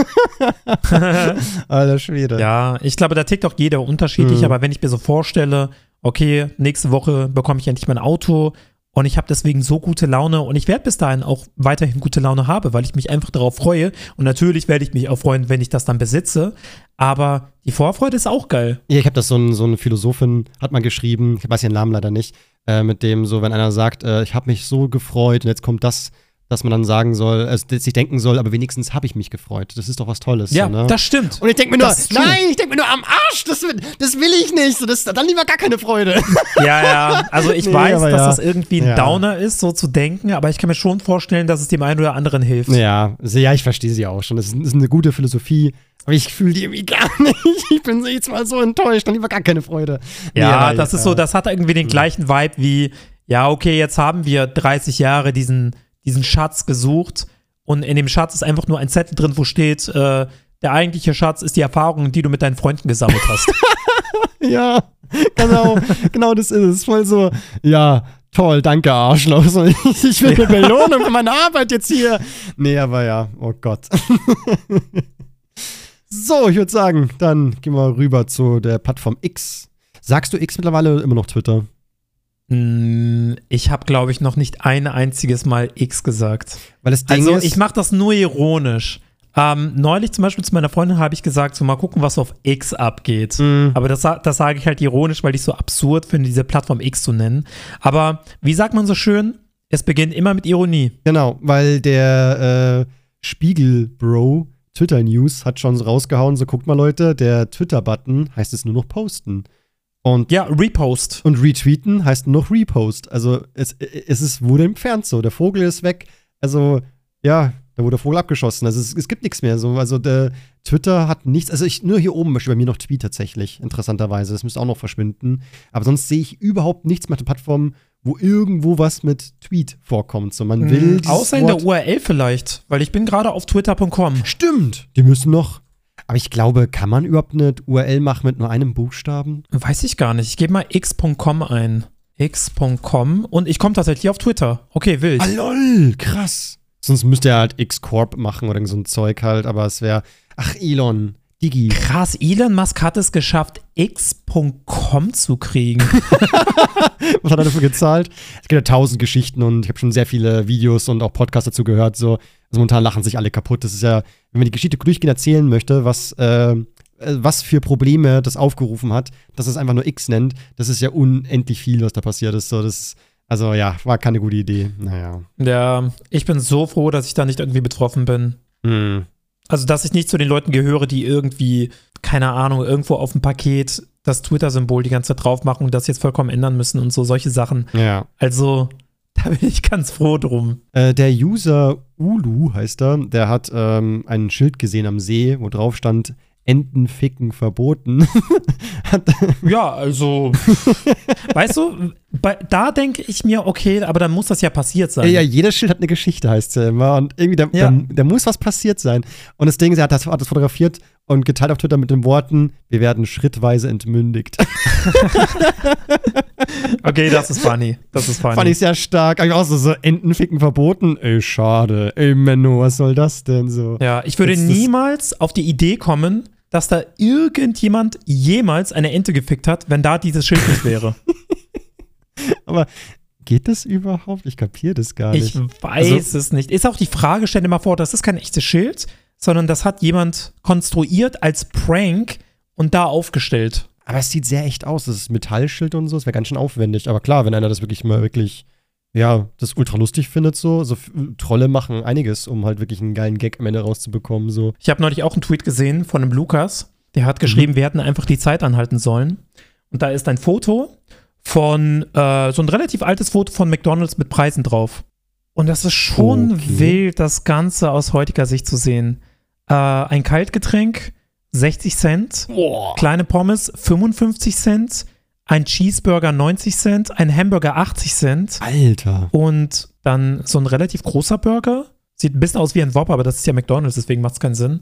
Alter Schwede. Ja, ich glaube, da tickt auch jeder unterschiedlich, aber wenn ich mir so vorstelle, okay, nächste Woche bekomme ich endlich mein Auto, und ich habe deswegen so gute Laune und ich werde bis dahin auch weiterhin gute Laune haben, weil ich mich einfach darauf freue. Und natürlich werde ich mich auch freuen, wenn ich das dann besitze. Aber die Vorfreude ist auch geil. Ja, ich habe das so eine Philosophin, hat mal geschrieben, ich weiß ihren Namen leider nicht, mit dem so, wenn einer sagt, ich habe mich so gefreut und jetzt kommt das, dass man dann sagen soll, sich denken soll, aber wenigstens habe ich mich gefreut. Das ist doch was Tolles. Ja, so, ne? Das stimmt. Und ich denke mir nur, am Arsch, das will ich nicht. So, dann lieber gar keine Freude. Ja, also ich weiß, dass das irgendwie ein Downer ist, so zu denken, aber ich kann mir schon vorstellen, dass es dem einen oder anderen hilft. Ja, ich verstehe sie auch schon. Das ist eine gute Philosophie, aber ich fühle die irgendwie gar nicht. Ich bin jetzt mal so enttäuscht, dann lieber gar keine Freude. Ja, das ist so, das hat irgendwie den gleichen Vibe wie, ja, okay, jetzt haben wir 30 Jahre diesen Schatz gesucht und in dem Schatz ist einfach nur ein Zettel drin, wo steht, der eigentliche Schatz ist die Erfahrung, die du mit deinen Freunden gesammelt hast. Ja, genau das ist es. Voll so, ja, toll, danke Arschloch. So, ich will eine Belohnung für meine Arbeit jetzt hier. Nee, aber ja, oh Gott. So, ich würde sagen, dann gehen wir rüber zu der Plattform X. Sagst du X mittlerweile oder immer noch Twitter? Ich habe, glaube ich, noch nicht ein einziges Mal X gesagt. Weil das Ding ist, ich mache das nur ironisch. Neulich zum Beispiel zu meiner Freundin habe ich gesagt, so mal gucken, was auf X abgeht. Aber das sage ich halt ironisch, weil ich so absurd finde, diese Plattform X zu nennen. Aber wie sagt man so schön? Es beginnt immer mit Ironie. Genau, weil der Spiegel-Bro Twitter News hat schon so rausgehauen, so guckt mal Leute, der Twitter-Button heißt es nur noch posten. Und ja, Repost. Und retweeten heißt nur noch Repost. Also wurde entfernt so. Der Vogel ist weg. Also, ja, da wurde der Vogel abgeschossen. Also es gibt nichts mehr. So. Also der Twitter hat nichts. Also nur hier oben möchte bei mir noch Tweet tatsächlich, interessanterweise. Das müsste auch noch verschwinden. Aber sonst sehe ich überhaupt nichts mehr auf der Plattform, wo irgendwo was mit Tweet vorkommt. So, man will außer in der URL vielleicht, weil ich bin gerade auf twitter.com. Stimmt, die müssen noch. Aber ich glaube, kann man überhaupt eine URL machen mit nur einem Buchstaben? Weiß ich gar nicht. Ich gebe mal x.com ein. x.com und ich komme tatsächlich auf Twitter. Okay, wild. Ah, lol, krass. Sonst müsste er halt X-Corp machen oder so ein Zeug halt, aber es wäre, Elon, Digi. Krass, Elon Musk hat es geschafft, x.com zu kriegen. Was hat er dafür gezahlt? Es gibt ja 1000 Geschichten und ich habe schon sehr viele Videos und auch Podcasts dazu gehört, so. Also momentan lachen sich alle kaputt. Das ist ja, wenn man die Geschichte durchgehend erzählen möchte, was für Probleme das aufgerufen hat, dass es einfach nur X nennt, das ist ja unendlich viel, was da passiert ist. So, also ja, war keine gute Idee. Naja. Ja, ich bin so froh, dass ich da nicht irgendwie betroffen bin. Also, dass ich nicht zu den Leuten gehöre, die irgendwie, keine Ahnung, irgendwo auf dem Paket das Twitter-Symbol die ganze Zeit drauf machen und das jetzt vollkommen ändern müssen und so solche Sachen. Ja. Also, da bin ich ganz froh drum. Der User Ulu heißt er, der hat ein Schild gesehen am See, wo drauf stand, Enten ficken verboten. Ja, also, weißt du, da denke ich mir, okay, aber dann muss das ja passiert sein. Ja, jedes Schild hat eine Geschichte, heißt es ja immer. Und irgendwie, da muss was passiert sein. Und das Ding ist, er hat das fotografiert und geteilt auf Twitter mit den Worten, wir werden schrittweise entmündigt. Okay, das ist funny. Fand ich sehr stark. Aber auch so Entenficken verboten. Ey, schade. Ey, Menno, was soll das denn so? Ja, ich würde niemals auf die Idee kommen, dass da irgendjemand jemals eine Ente gefickt hat, wenn da dieses Schild nicht wäre. Aber geht das überhaupt? Ich kapiere das gar nicht. Ich weiß es nicht. Ist auch die Frage, stell dir mal vor, das ist kein echtes Schild, sondern das hat jemand konstruiert als Prank und da aufgestellt. Aber es sieht sehr echt aus. Das ist Metallschild und so. Es wäre ganz schön aufwendig. Aber klar, wenn einer das wirklich mal das ultra lustig findet, so Trolle machen einiges, um halt wirklich einen geilen Gag am Ende rauszubekommen, so. Ich habe neulich auch einen Tweet gesehen von einem Lukas, der hat geschrieben, wir hätten einfach die Zeit anhalten sollen. Und da ist ein Foto von, so ein relativ altes Foto von McDonald's mit Preisen drauf. Und das ist schon wild, das Ganze aus heutiger Sicht zu sehen. Ein Kaltgetränk, 60 Cent, kleine Pommes, 55 Cent, ein Cheeseburger 90 Cent, ein Hamburger 80 Cent. Alter. Und dann so ein relativ großer Burger. Sieht ein bisschen aus wie ein Whopper, aber das ist ja McDonald's, deswegen macht es keinen Sinn.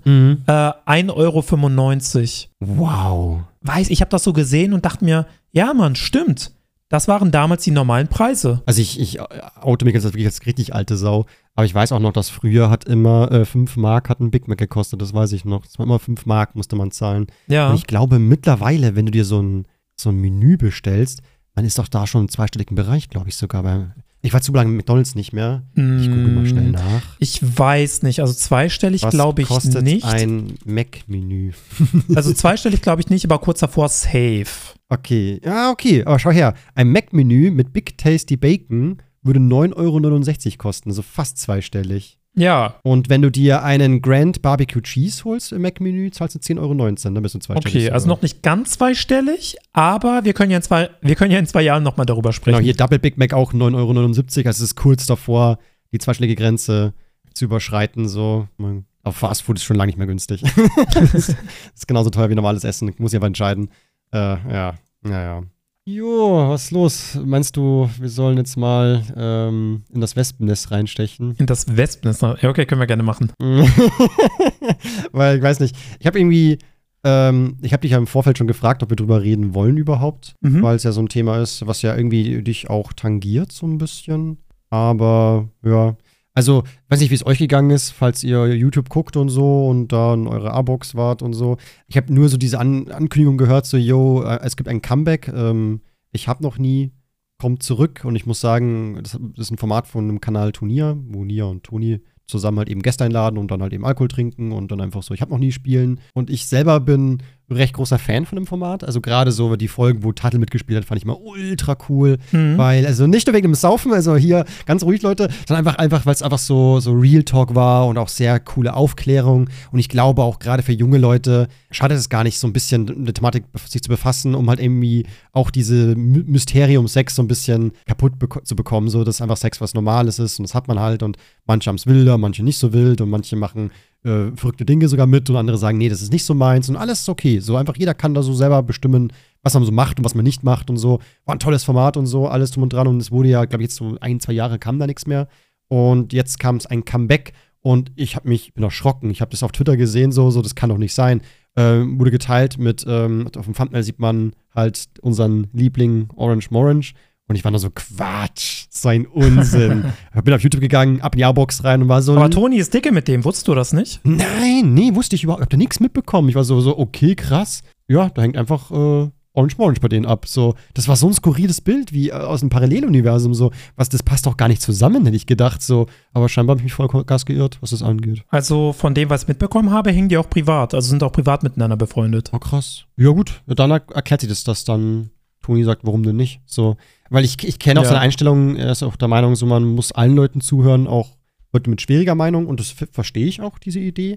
1,95 €. Wow. Ich habe das so gesehen und dachte mir, ja Mann, stimmt. Das waren damals die normalen Preise. Also ich oute mich jetzt wirklich als richtig alte Sau. Aber ich weiß auch noch, dass früher hat immer 5 Mark hat ein Big Mac gekostet. Das weiß ich noch. Das war immer 5 Mark, musste man zahlen. Ja. Und ich glaube mittlerweile, wenn du dir so ein Menü bestellst, dann ist doch da schon im zweistelligen Bereich, glaube ich sogar. Ich war zu lange mit McDonald's nicht mehr. Ich google mal schnell nach. Ich weiß nicht. Also zweistellig glaube ich nicht. Was kostet ein Mac-Menü? Also zweistellig glaube ich nicht, aber kurz davor safe. Okay. Ja, okay. Aber schau her. Ein Mac-Menü mit Big Tasty Bacon würde 9,69 € kosten. Also fast zweistellig. Ja. Und wenn du dir einen Grand Barbecue Cheese holst im Mac-Menü, zahlst du 10,19 €. Dann bist du zweistellig. Okay, also noch nicht ganz zweistellig, aber wir können ja in 2 Jahren nochmal darüber sprechen. Genau, hier Double Big Mac auch 9,79 €. Also es ist kurz davor, die zweistellige Grenze zu überschreiten. So. Aber Fast Food ist schon lange nicht mehr günstig. Das ist genauso teuer wie normales Essen. Ich muss ich aber entscheiden. Ja. Jo, was ist los? Meinst du, wir sollen jetzt mal in das Wespennest reinstechen? In das Wespennest? Ja, okay, können wir gerne machen. Weil, ich weiß nicht, ich habe dich ja im Vorfeld schon gefragt, ob wir drüber reden wollen überhaupt, weil es ja so ein Thema ist, was ja irgendwie dich auch tangiert so ein bisschen. Aber, ja, also, weiß nicht, wie es euch gegangen ist, falls ihr YouTube guckt und so und da in eure A-Box wart und so. Ich habe nur so diese Ankündigung gehört, so, es gibt ein Comeback. Ich habe noch nie, kommt zurück. Und ich muss sagen, das ist ein Format von einem Kanal Turnier, wo Nia und Toni zusammen halt eben Gäste einladen und dann halt eben Alkohol trinken und dann einfach so, ich habe noch nie spielen. Und ich selber bin recht großer Fan von dem Format. Also gerade so die Folgen, wo Tuttle mitgespielt hat, fand ich mal ultra cool. Weil, also nicht nur wegen dem Saufen, also hier ganz ruhig, Leute, sondern einfach weil es einfach so Real Talk war und auch sehr coole Aufklärung. Und ich glaube auch gerade für junge Leute schadet es gar nicht, so ein bisschen mit der Thematik sich zu befassen, um halt irgendwie auch diese Mysterium Sex so ein bisschen kaputt zu bekommen. So, dass einfach Sex was Normales ist und das hat man halt. Und manche haben es wilder, manche nicht so wild und manche machen verrückte Dinge sogar mit und andere sagen, nee, das ist nicht so meins und alles ist okay. So einfach jeder kann da so selber bestimmen, was man so macht und was man nicht macht und so. War ein tolles Format und so, alles drum und dran und es wurde ja, glaube ich, jetzt so 1-2 Jahre kam da nichts mehr und jetzt kam es ein Comeback und bin erschrocken. Ich habe das auf Twitter gesehen, so das kann doch nicht sein. Wurde geteilt mit, auf dem Thumbnail sieht man halt unseren Liebling Orange Morange. Und ich war nur so, Quatsch, so ein Unsinn. Ich bin auf YouTube gegangen, ab in die A-Box rein und war so. Aber Toni ist dicke mit dem, wusstest du das nicht? Nein, wusste ich überhaupt. Ich hab da nichts mitbekommen. Ich war so, okay, krass. Ja, da hängt einfach Orange Morange bei denen ab. So, das war so ein skurriles Bild wie aus einem Paralleluniversum. So, das passt doch gar nicht zusammen, hätte ich gedacht. So, aber scheinbar habe ich mich voll Gas geirrt, was das angeht. Also von dem, was ich mitbekommen habe, hängen die auch privat. Also sind auch privat miteinander befreundet. Oh, krass. Ja, gut. Ja, dann erklärt sie das dann. Toni sagt, warum denn nicht? So, weil ich kenne auch seine Einstellung, er ist auch der Meinung, so man muss allen Leuten zuhören, auch Leute mit schwieriger Meinung und das verstehe ich auch, diese Idee.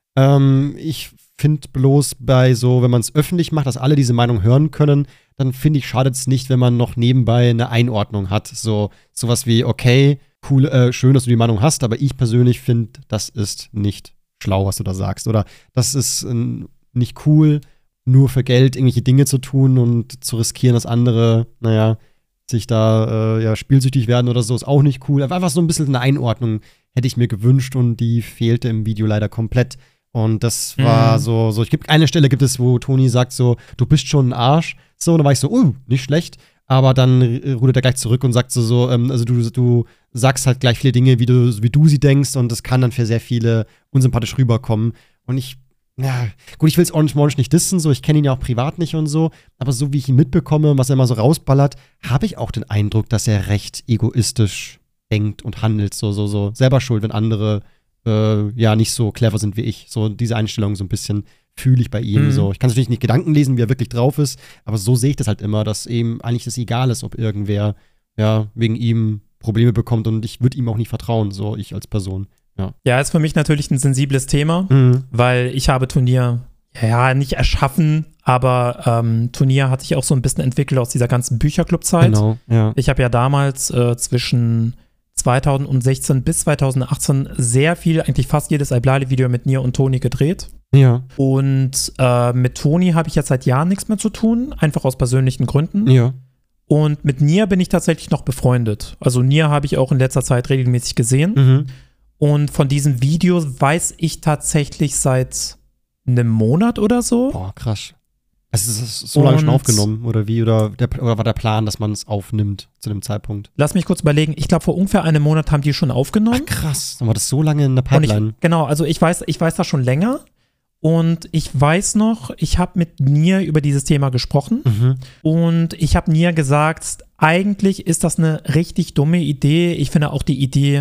Ich finde bloß bei so, wenn man es öffentlich macht, dass alle diese Meinung hören können, dann finde ich, schadet es nicht, wenn man noch nebenbei eine Einordnung hat. So, sowas wie, okay, cool, schön, dass du die Meinung hast, aber ich persönlich finde, das ist nicht schlau, was du da sagst. Oder das ist nicht cool. nur für Geld irgendwelche Dinge zu tun und zu riskieren, dass andere, sich da spielsüchtig werden oder so, ist auch nicht cool. Aber einfach so ein bisschen eine Einordnung hätte ich mir gewünscht und die fehlte im Video leider komplett. Und das war so, eine Stelle gibt es, wo Toni sagt so, du bist schon ein Arsch. So, und da war ich so, nicht schlecht. Aber dann rudert er gleich zurück und sagt so, also du sagst halt gleich viele Dinge, wie du sie denkst, und das kann dann für sehr viele unsympathisch rüberkommen. Und ich will es Orange Monge nicht dissen, so, ich kenne ihn ja auch privat nicht und so, aber so wie ich ihn mitbekomme, was er immer so rausballert, habe ich auch den Eindruck, dass er recht egoistisch denkt und handelt, so selber schuld, wenn andere nicht so clever sind wie ich. So diese Einstellung so ein bisschen fühle ich bei ihm. So. Ich kann natürlich nicht Gedanken lesen, wie er wirklich drauf ist, aber so sehe ich das halt immer, dass eben eigentlich das egal ist, ob irgendwer wegen ihm Probleme bekommt, und ich würde ihm auch nicht vertrauen, so ich als Person. Ja, ist für mich natürlich ein sensibles Thema, weil ich habe Turnier nicht erschaffen, aber Turnier hat sich auch so ein bisschen entwickelt aus dieser ganzen Bücherclub-Zeit. Genau, ja. Ich habe ja damals zwischen 2016 bis 2018 sehr viel, eigentlich fast jedes Iblali-Video mit Nier und Toni gedreht. Ja. Und mit Toni habe ich jetzt seit Jahren nichts mehr zu tun, einfach aus persönlichen Gründen. Ja. Und mit Nier bin ich tatsächlich noch befreundet. Also Nier habe ich auch in letzter Zeit regelmäßig gesehen. Und von diesen Videos weiß ich tatsächlich seit einem Monat oder so. Boah, krass. Es ist so lange schon aufgenommen, oder wie? Oder war der Plan, dass man es aufnimmt zu dem Zeitpunkt? Lass mich kurz überlegen. Ich glaube, vor ungefähr einem Monat haben die schon aufgenommen. Ach, krass. Dann war das so lange in der Pipeline. Also ich weiß das schon länger. Und ich weiß noch, ich habe mit Nier über dieses Thema gesprochen. Und ich habe Nier gesagt, eigentlich ist das eine richtig dumme Idee. Ich finde auch die Idee,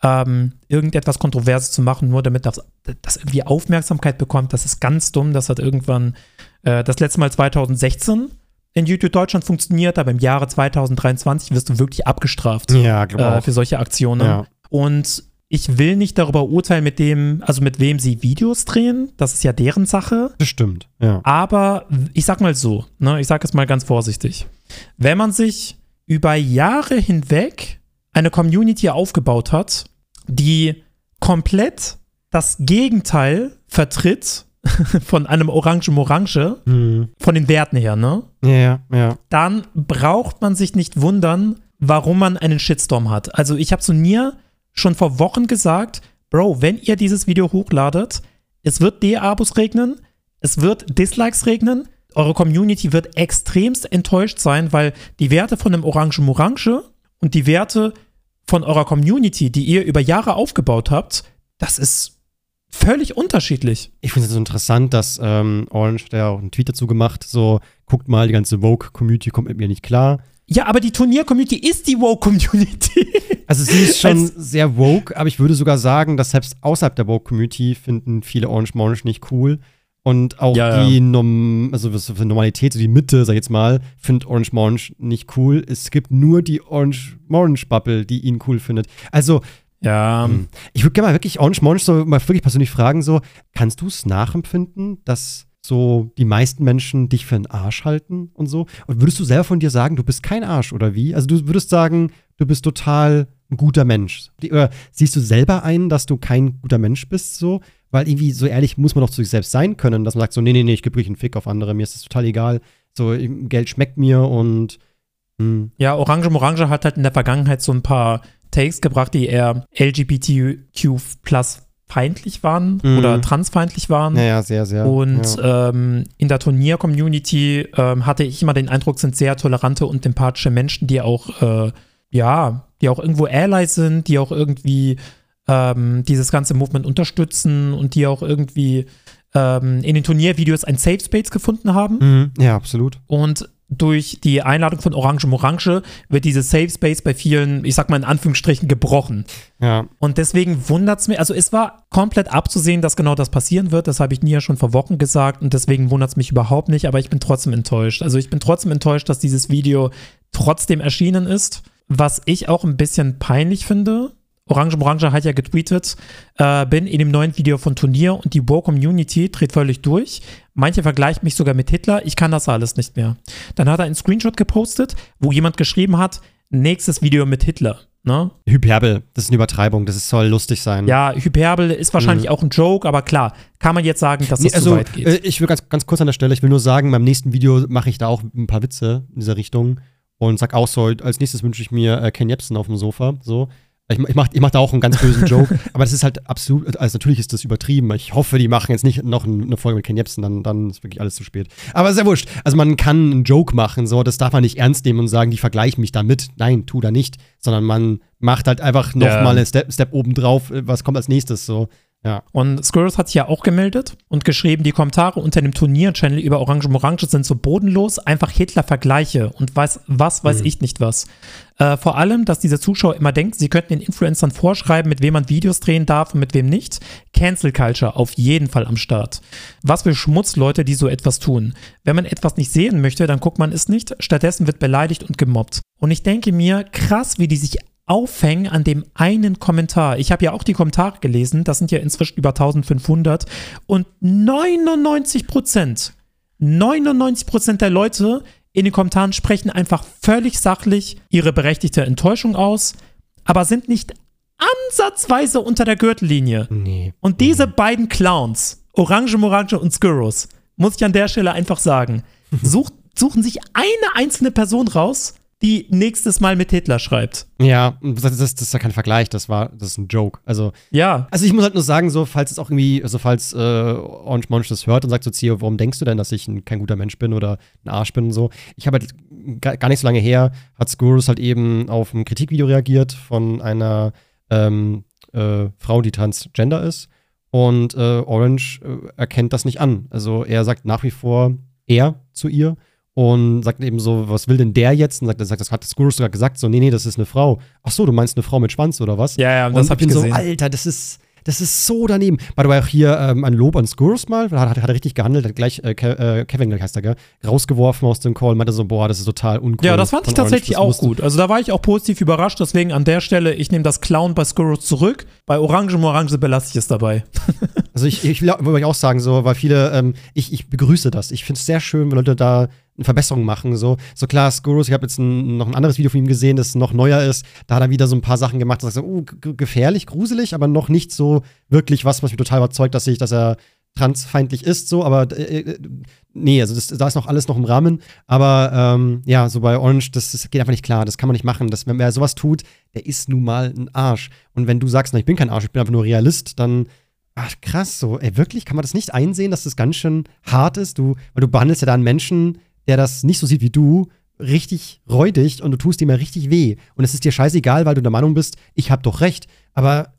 irgendetwas Kontroverses zu machen, nur damit das irgendwie Aufmerksamkeit bekommt, das ist ganz dumm. Das hat irgendwann das letzte Mal 2016 in YouTube Deutschland funktioniert, aber im Jahre 2023 wirst du wirklich abgestraft für solche Aktionen. Ja. Und ich will nicht darüber urteilen, mit wem sie Videos drehen. Das ist ja deren Sache. Bestimmt, ja. Aber ich sag mal so, ich sag es mal ganz vorsichtig. Wenn man sich über Jahre hinweg eine Community aufgebaut hat, die komplett das Gegenteil vertritt von einem Orange-Morange, von den Werten her, Ja. Dann braucht man sich nicht wundern, warum man einen Shitstorm hat. Also ich habe zu Nier schon vor Wochen gesagt, Bro, wenn ihr dieses Video hochladet, es wird De-Abos regnen, es wird Dislikes regnen, eure Community wird extremst enttäuscht sein, weil die Werte von einem Orange-Morange und die Werte von eurer Community, die ihr über Jahre aufgebaut habt, das ist völlig unterschiedlich. Ich finde es so interessant, dass Orange hat ja auch einen Tweet dazu gemacht, so, guckt mal, die ganze Vogue-Community kommt mit mir nicht klar. Ja, aber die Turnier-Community ist die Vogue-Community. Also sie ist schon sehr Vogue, aber ich würde sogar sagen, dass selbst außerhalb der Vogue-Community finden viele Orange Monge nicht cool. Und auch die Normalität, so die Mitte, sag ich jetzt mal, findet Orange Monge nicht cool. Es gibt nur die Orange Monge-Bubble, die ihn cool findet. Also, ich würde gerne mal wirklich Orange Monge so mal wirklich persönlich fragen, so, kannst du es nachempfinden, dass so die meisten Menschen dich für einen Arsch halten und so? Und würdest du selber von dir sagen, du bist kein Arsch, oder wie? Also du würdest sagen, du bist total ein guter Mensch. Oder siehst du selber ein, dass du kein guter Mensch bist, so? Weil irgendwie so ehrlich muss man doch zu sich selbst sein können, dass man sagt so, nee, ich gebe richtig einen Fick auf andere, mir ist das total egal. So, Geld schmeckt mir und Ja, Orange Morange hat halt in der Vergangenheit so ein paar Takes gebracht, die eher LGBTQ+ feindlich waren oder transfeindlich waren. Ja, sehr, sehr. Und in der Turnier-Community hatte ich immer den Eindruck, sind sehr tolerante und empathische Menschen, die auch irgendwo Allies sind, die auch irgendwie dieses ganze Movement unterstützen und die auch irgendwie in den Turniervideos ein Safe Space gefunden haben. Ja, absolut. Und durch die Einladung von Orange Morange wird dieses Safe Space bei vielen, ich sag mal in Anführungsstrichen, gebrochen. Ja. Und deswegen wundert es mich, also es war komplett abzusehen, dass genau das passieren wird, das habe ich Nia schon vor Wochen gesagt und deswegen wundert es mich überhaupt nicht, aber ich bin trotzdem enttäuscht. Also ich bin trotzdem enttäuscht, dass dieses Video trotzdem erschienen ist, was ich auch ein bisschen peinlich finde. Orange Morange hat ja getweetet, bin in dem neuen Video von Turnier und die Woke-Community dreht völlig durch. Manche vergleichen mich sogar mit Hitler, ich kann das alles nicht mehr. Dann hat er einen Screenshot gepostet, wo jemand geschrieben hat, nächstes Video mit Hitler. ne? Hyperbel, das ist eine Übertreibung, soll lustig sein. Ja, Hyperbel ist wahrscheinlich auch ein Joke, aber klar, kann man jetzt sagen, dass das zu weit geht. Ich will ganz kurz an der Stelle, ich will nur sagen, beim nächsten Video mache ich da auch ein paar Witze in dieser Richtung und sag auch so, als nächstes wünsche ich mir Ken Jebsen auf dem Sofa, so. Ich mach da auch einen ganz bösen Joke, aber das ist halt absolut, also natürlich ist das übertrieben. Ich hoffe, die machen jetzt nicht noch eine Folge mit Ken Jebsen, dann ist wirklich alles zu spät. Aber ist ja wurscht. Also man kann einen Joke machen, so, das darf man nicht ernst nehmen und sagen, die vergleichen mich damit. Nein, tu da nicht. Sondern man macht halt einfach nochmal einen Step obendrauf, was kommt als nächstes, so. Ja. Und Skurrus hat sich ja auch gemeldet und geschrieben, die Kommentare unter dem Turnier-Channel über Orange Morange sind so bodenlos, einfach Hitler-Vergleiche und weiß ich nicht was. Vor allem, dass diese Zuschauer immer denken, sie könnten den Influencern vorschreiben, mit wem man Videos drehen darf und mit wem nicht. Cancel Culture auf jeden Fall am Start. Was für Schmutzleute, die so etwas tun. Wenn man etwas nicht sehen möchte, dann guckt man es nicht. Stattdessen wird beleidigt und gemobbt. Und ich denke mir, krass, wie die sich aufhängen an dem einen Kommentar. Ich habe ja auch die Kommentare gelesen, das sind ja inzwischen über 1500 und 99% der Leute in den Kommentaren sprechen einfach völlig sachlich ihre berechtigte Enttäuschung aus, aber sind nicht ansatzweise unter der Gürtellinie. Nee. Und diese beiden Clowns, Orange Morange und Skurrus, muss ich an der Stelle einfach sagen, suchen sich eine einzelne Person raus, die nächstes Mal mit Hitler schreibt. Ja, das ist ja kein Vergleich, das ist ein Joke. Also ich muss halt nur sagen, so, falls es auch irgendwie, also falls Orange Monch das hört und sagt so, Zio, warum denkst du denn, dass ich kein guter Mensch bin oder ein Arsch bin und so. Ich habe halt gar nicht so lange her, hat Skurrus halt eben auf ein Kritikvideo reagiert von einer Frau, die transgender ist. Und Orange erkennt das nicht an. Also er sagt nach wie vor er zu ihr. Und sagt eben so, was will denn der jetzt? Und sagt, das hat Skurrus sogar gesagt, so, nee, das ist eine Frau. Ach so, du meinst eine Frau mit Schwanz oder was? Ja, das hab ich gesehen. So, Alter, das ist so daneben. By the way, auch hier ein Lob an Skurrus mal, hat er richtig gehandelt, hat gleich Kevin, heißt der, gell, rausgeworfen aus dem Call, meinte so, boah, das ist total uncool. Ja, das fand ich tatsächlich auch gut. Also da war ich auch positiv überrascht, deswegen an der Stelle, ich nehme das Clown bei Skurrus zurück. Bei Orange Morange belasse ich es dabei. Also ich will euch auch sagen, so, weil viele, ich begrüße das. Ich finde es sehr schön, wenn Leute da eine Verbesserung machen. So klar, Skurrus, ich habe jetzt noch ein anderes Video von ihm gesehen, das noch neuer ist. Da hat er wieder so ein paar Sachen gemacht, da sagst du, gefährlich, gruselig, aber noch nicht so wirklich was mich total überzeugt, dass er transfeindlich ist, so, aber nee, also da ist noch alles noch im Rahmen. Aber ja, so bei Orange, das geht einfach nicht klar, das kann man nicht machen. Wenn wer sowas tut, der ist nun mal ein Arsch. Und wenn du sagst, na, ich bin kein Arsch, ich bin einfach nur Realist, dann ach, krass, so, ey, wirklich, kann man das nicht einsehen, dass das ganz schön hart ist? Weil du behandelst ja da einen Menschen, der das nicht so sieht wie du, richtig räudig und du tust ihm ja richtig weh. Und es ist dir scheißegal, weil du der Meinung bist, ich hab doch recht. Aber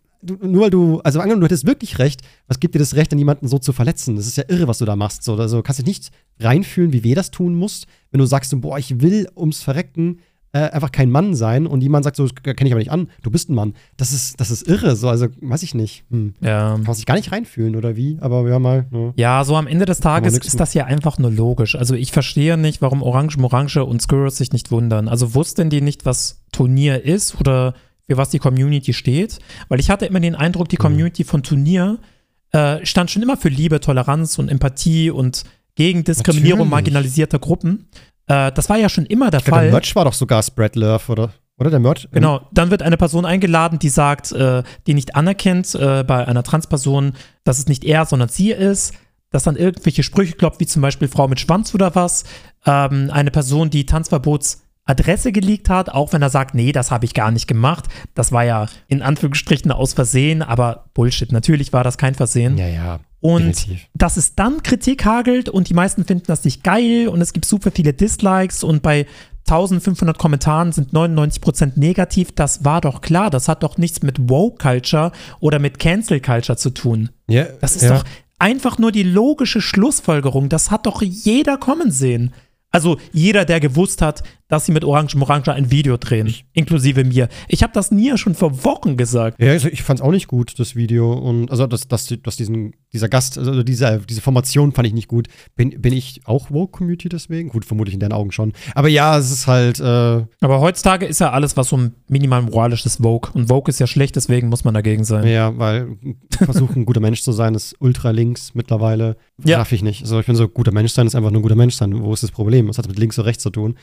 nur weil also angenommen, du hättest wirklich recht, was gibt dir das Recht, an jemanden so zu verletzen? Das ist ja irre, was du da machst. So, also kannst du nicht reinfühlen, wie weh das tun muss, wenn du sagst, so, boah, ich will ums Verrecken einfach kein Mann sein und jemand sagt so, das kenne ich aber nicht an, du bist ein Mann. Das ist irre, so, also weiß ich nicht. Ja. Kann man sich gar nicht reinfühlen oder wie, aber ja mal. Ja, ja, so am Ende des Tages ist das ja einfach nur logisch. Also ich verstehe nicht, warum Orange Morange und Skurrus sich nicht wundern. Also wussten die nicht, was Turnier ist oder für was die Community steht? Weil ich hatte immer den Eindruck, die Community von Turnier stand schon immer für Liebe, Toleranz und Empathie und gegen Diskriminierung marginalisierter Gruppen. Das war ja schon immer der Fall. Der Merch war doch sogar Spread Love, oder der Merch? Genau, dann wird eine Person eingeladen, die sagt, die nicht anerkennt bei einer Transperson, dass es nicht er, sondern sie ist, dass dann irgendwelche Sprüche klopft, wie zum Beispiel Frau mit Schwanz oder was. Eine Person, die Tanzverbotsadresse geleakt hat, auch wenn er sagt, nee, das habe ich gar nicht gemacht. Das war ja in Anführungsstrichen aus Versehen, aber Bullshit, natürlich war das kein Versehen. Ja. Und definitiv. dass es dann Kritik hagelt und die meisten finden das nicht geil und es gibt super viele Dislikes und bei 1500 Kommentaren sind 99% negativ, das war doch klar, das hat doch nichts mit Woke-Culture oder mit Cancel-Culture zu tun. Ja, das ist doch einfach nur die logische Schlussfolgerung, das hat doch jeder kommen sehen. Also jeder, der gewusst hat, dass sie mit Orange Morange ein Video drehen, inklusive mir. Ich habe das Nia schon vor Wochen gesagt. Ja, ich fand's auch nicht gut, das Video. Und also, dass dieser Gast, also diese Formation fand ich nicht gut. Bin ich auch Woke-Community deswegen? Gut, vermutlich in deinen Augen schon. Aber ja, es ist halt Aber heutzutage ist ja alles, was so minimal moralisch ist, Woke. Und Woke ist ja schlecht, deswegen muss man dagegen sein. Ja, weil versuchen, ein guter Mensch zu sein, ist ultra links mittlerweile. Ja. Darf ich nicht. Also ich bin so, guter Mensch sein ist einfach nur ein guter Mensch sein. Wo ist das Problem? Was hat mit links und rechts zu tun?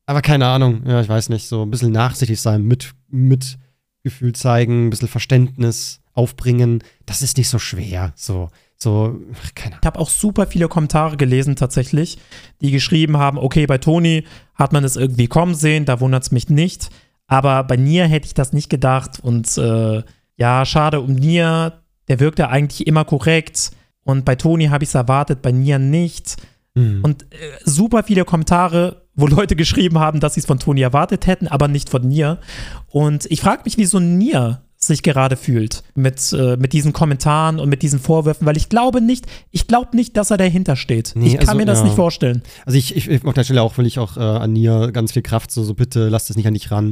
Aber keine Ahnung, ja, ich weiß nicht, so ein bisschen nachsichtig sein, Mitgefühl zeigen, ein bisschen Verständnis aufbringen, das ist nicht so schwer, keine Ahnung. Ich habe auch super viele Kommentare gelesen tatsächlich, die geschrieben haben, okay, bei Toni hat man es irgendwie kommen sehen, da wundert es mich nicht, aber bei Nier hätte ich das nicht gedacht und ja, schade um Nier, der wirkt ja eigentlich immer korrekt und bei Toni habe ich es erwartet, bei Nier nicht. Und super viele Kommentare, wo Leute geschrieben haben, dass sie es von Toni erwartet hätten, aber nicht von Nier. Und ich frage mich, wieso Nier sich gerade fühlt mit diesen Kommentaren und mit diesen Vorwürfen, weil ich glaube nicht, dass er dahinter steht. Nee, ich kann mir das nicht vorstellen. Also ich auf der Stelle will ich auch an Nier ganz viel Kraft, so bitte lasst es nicht an dich ran.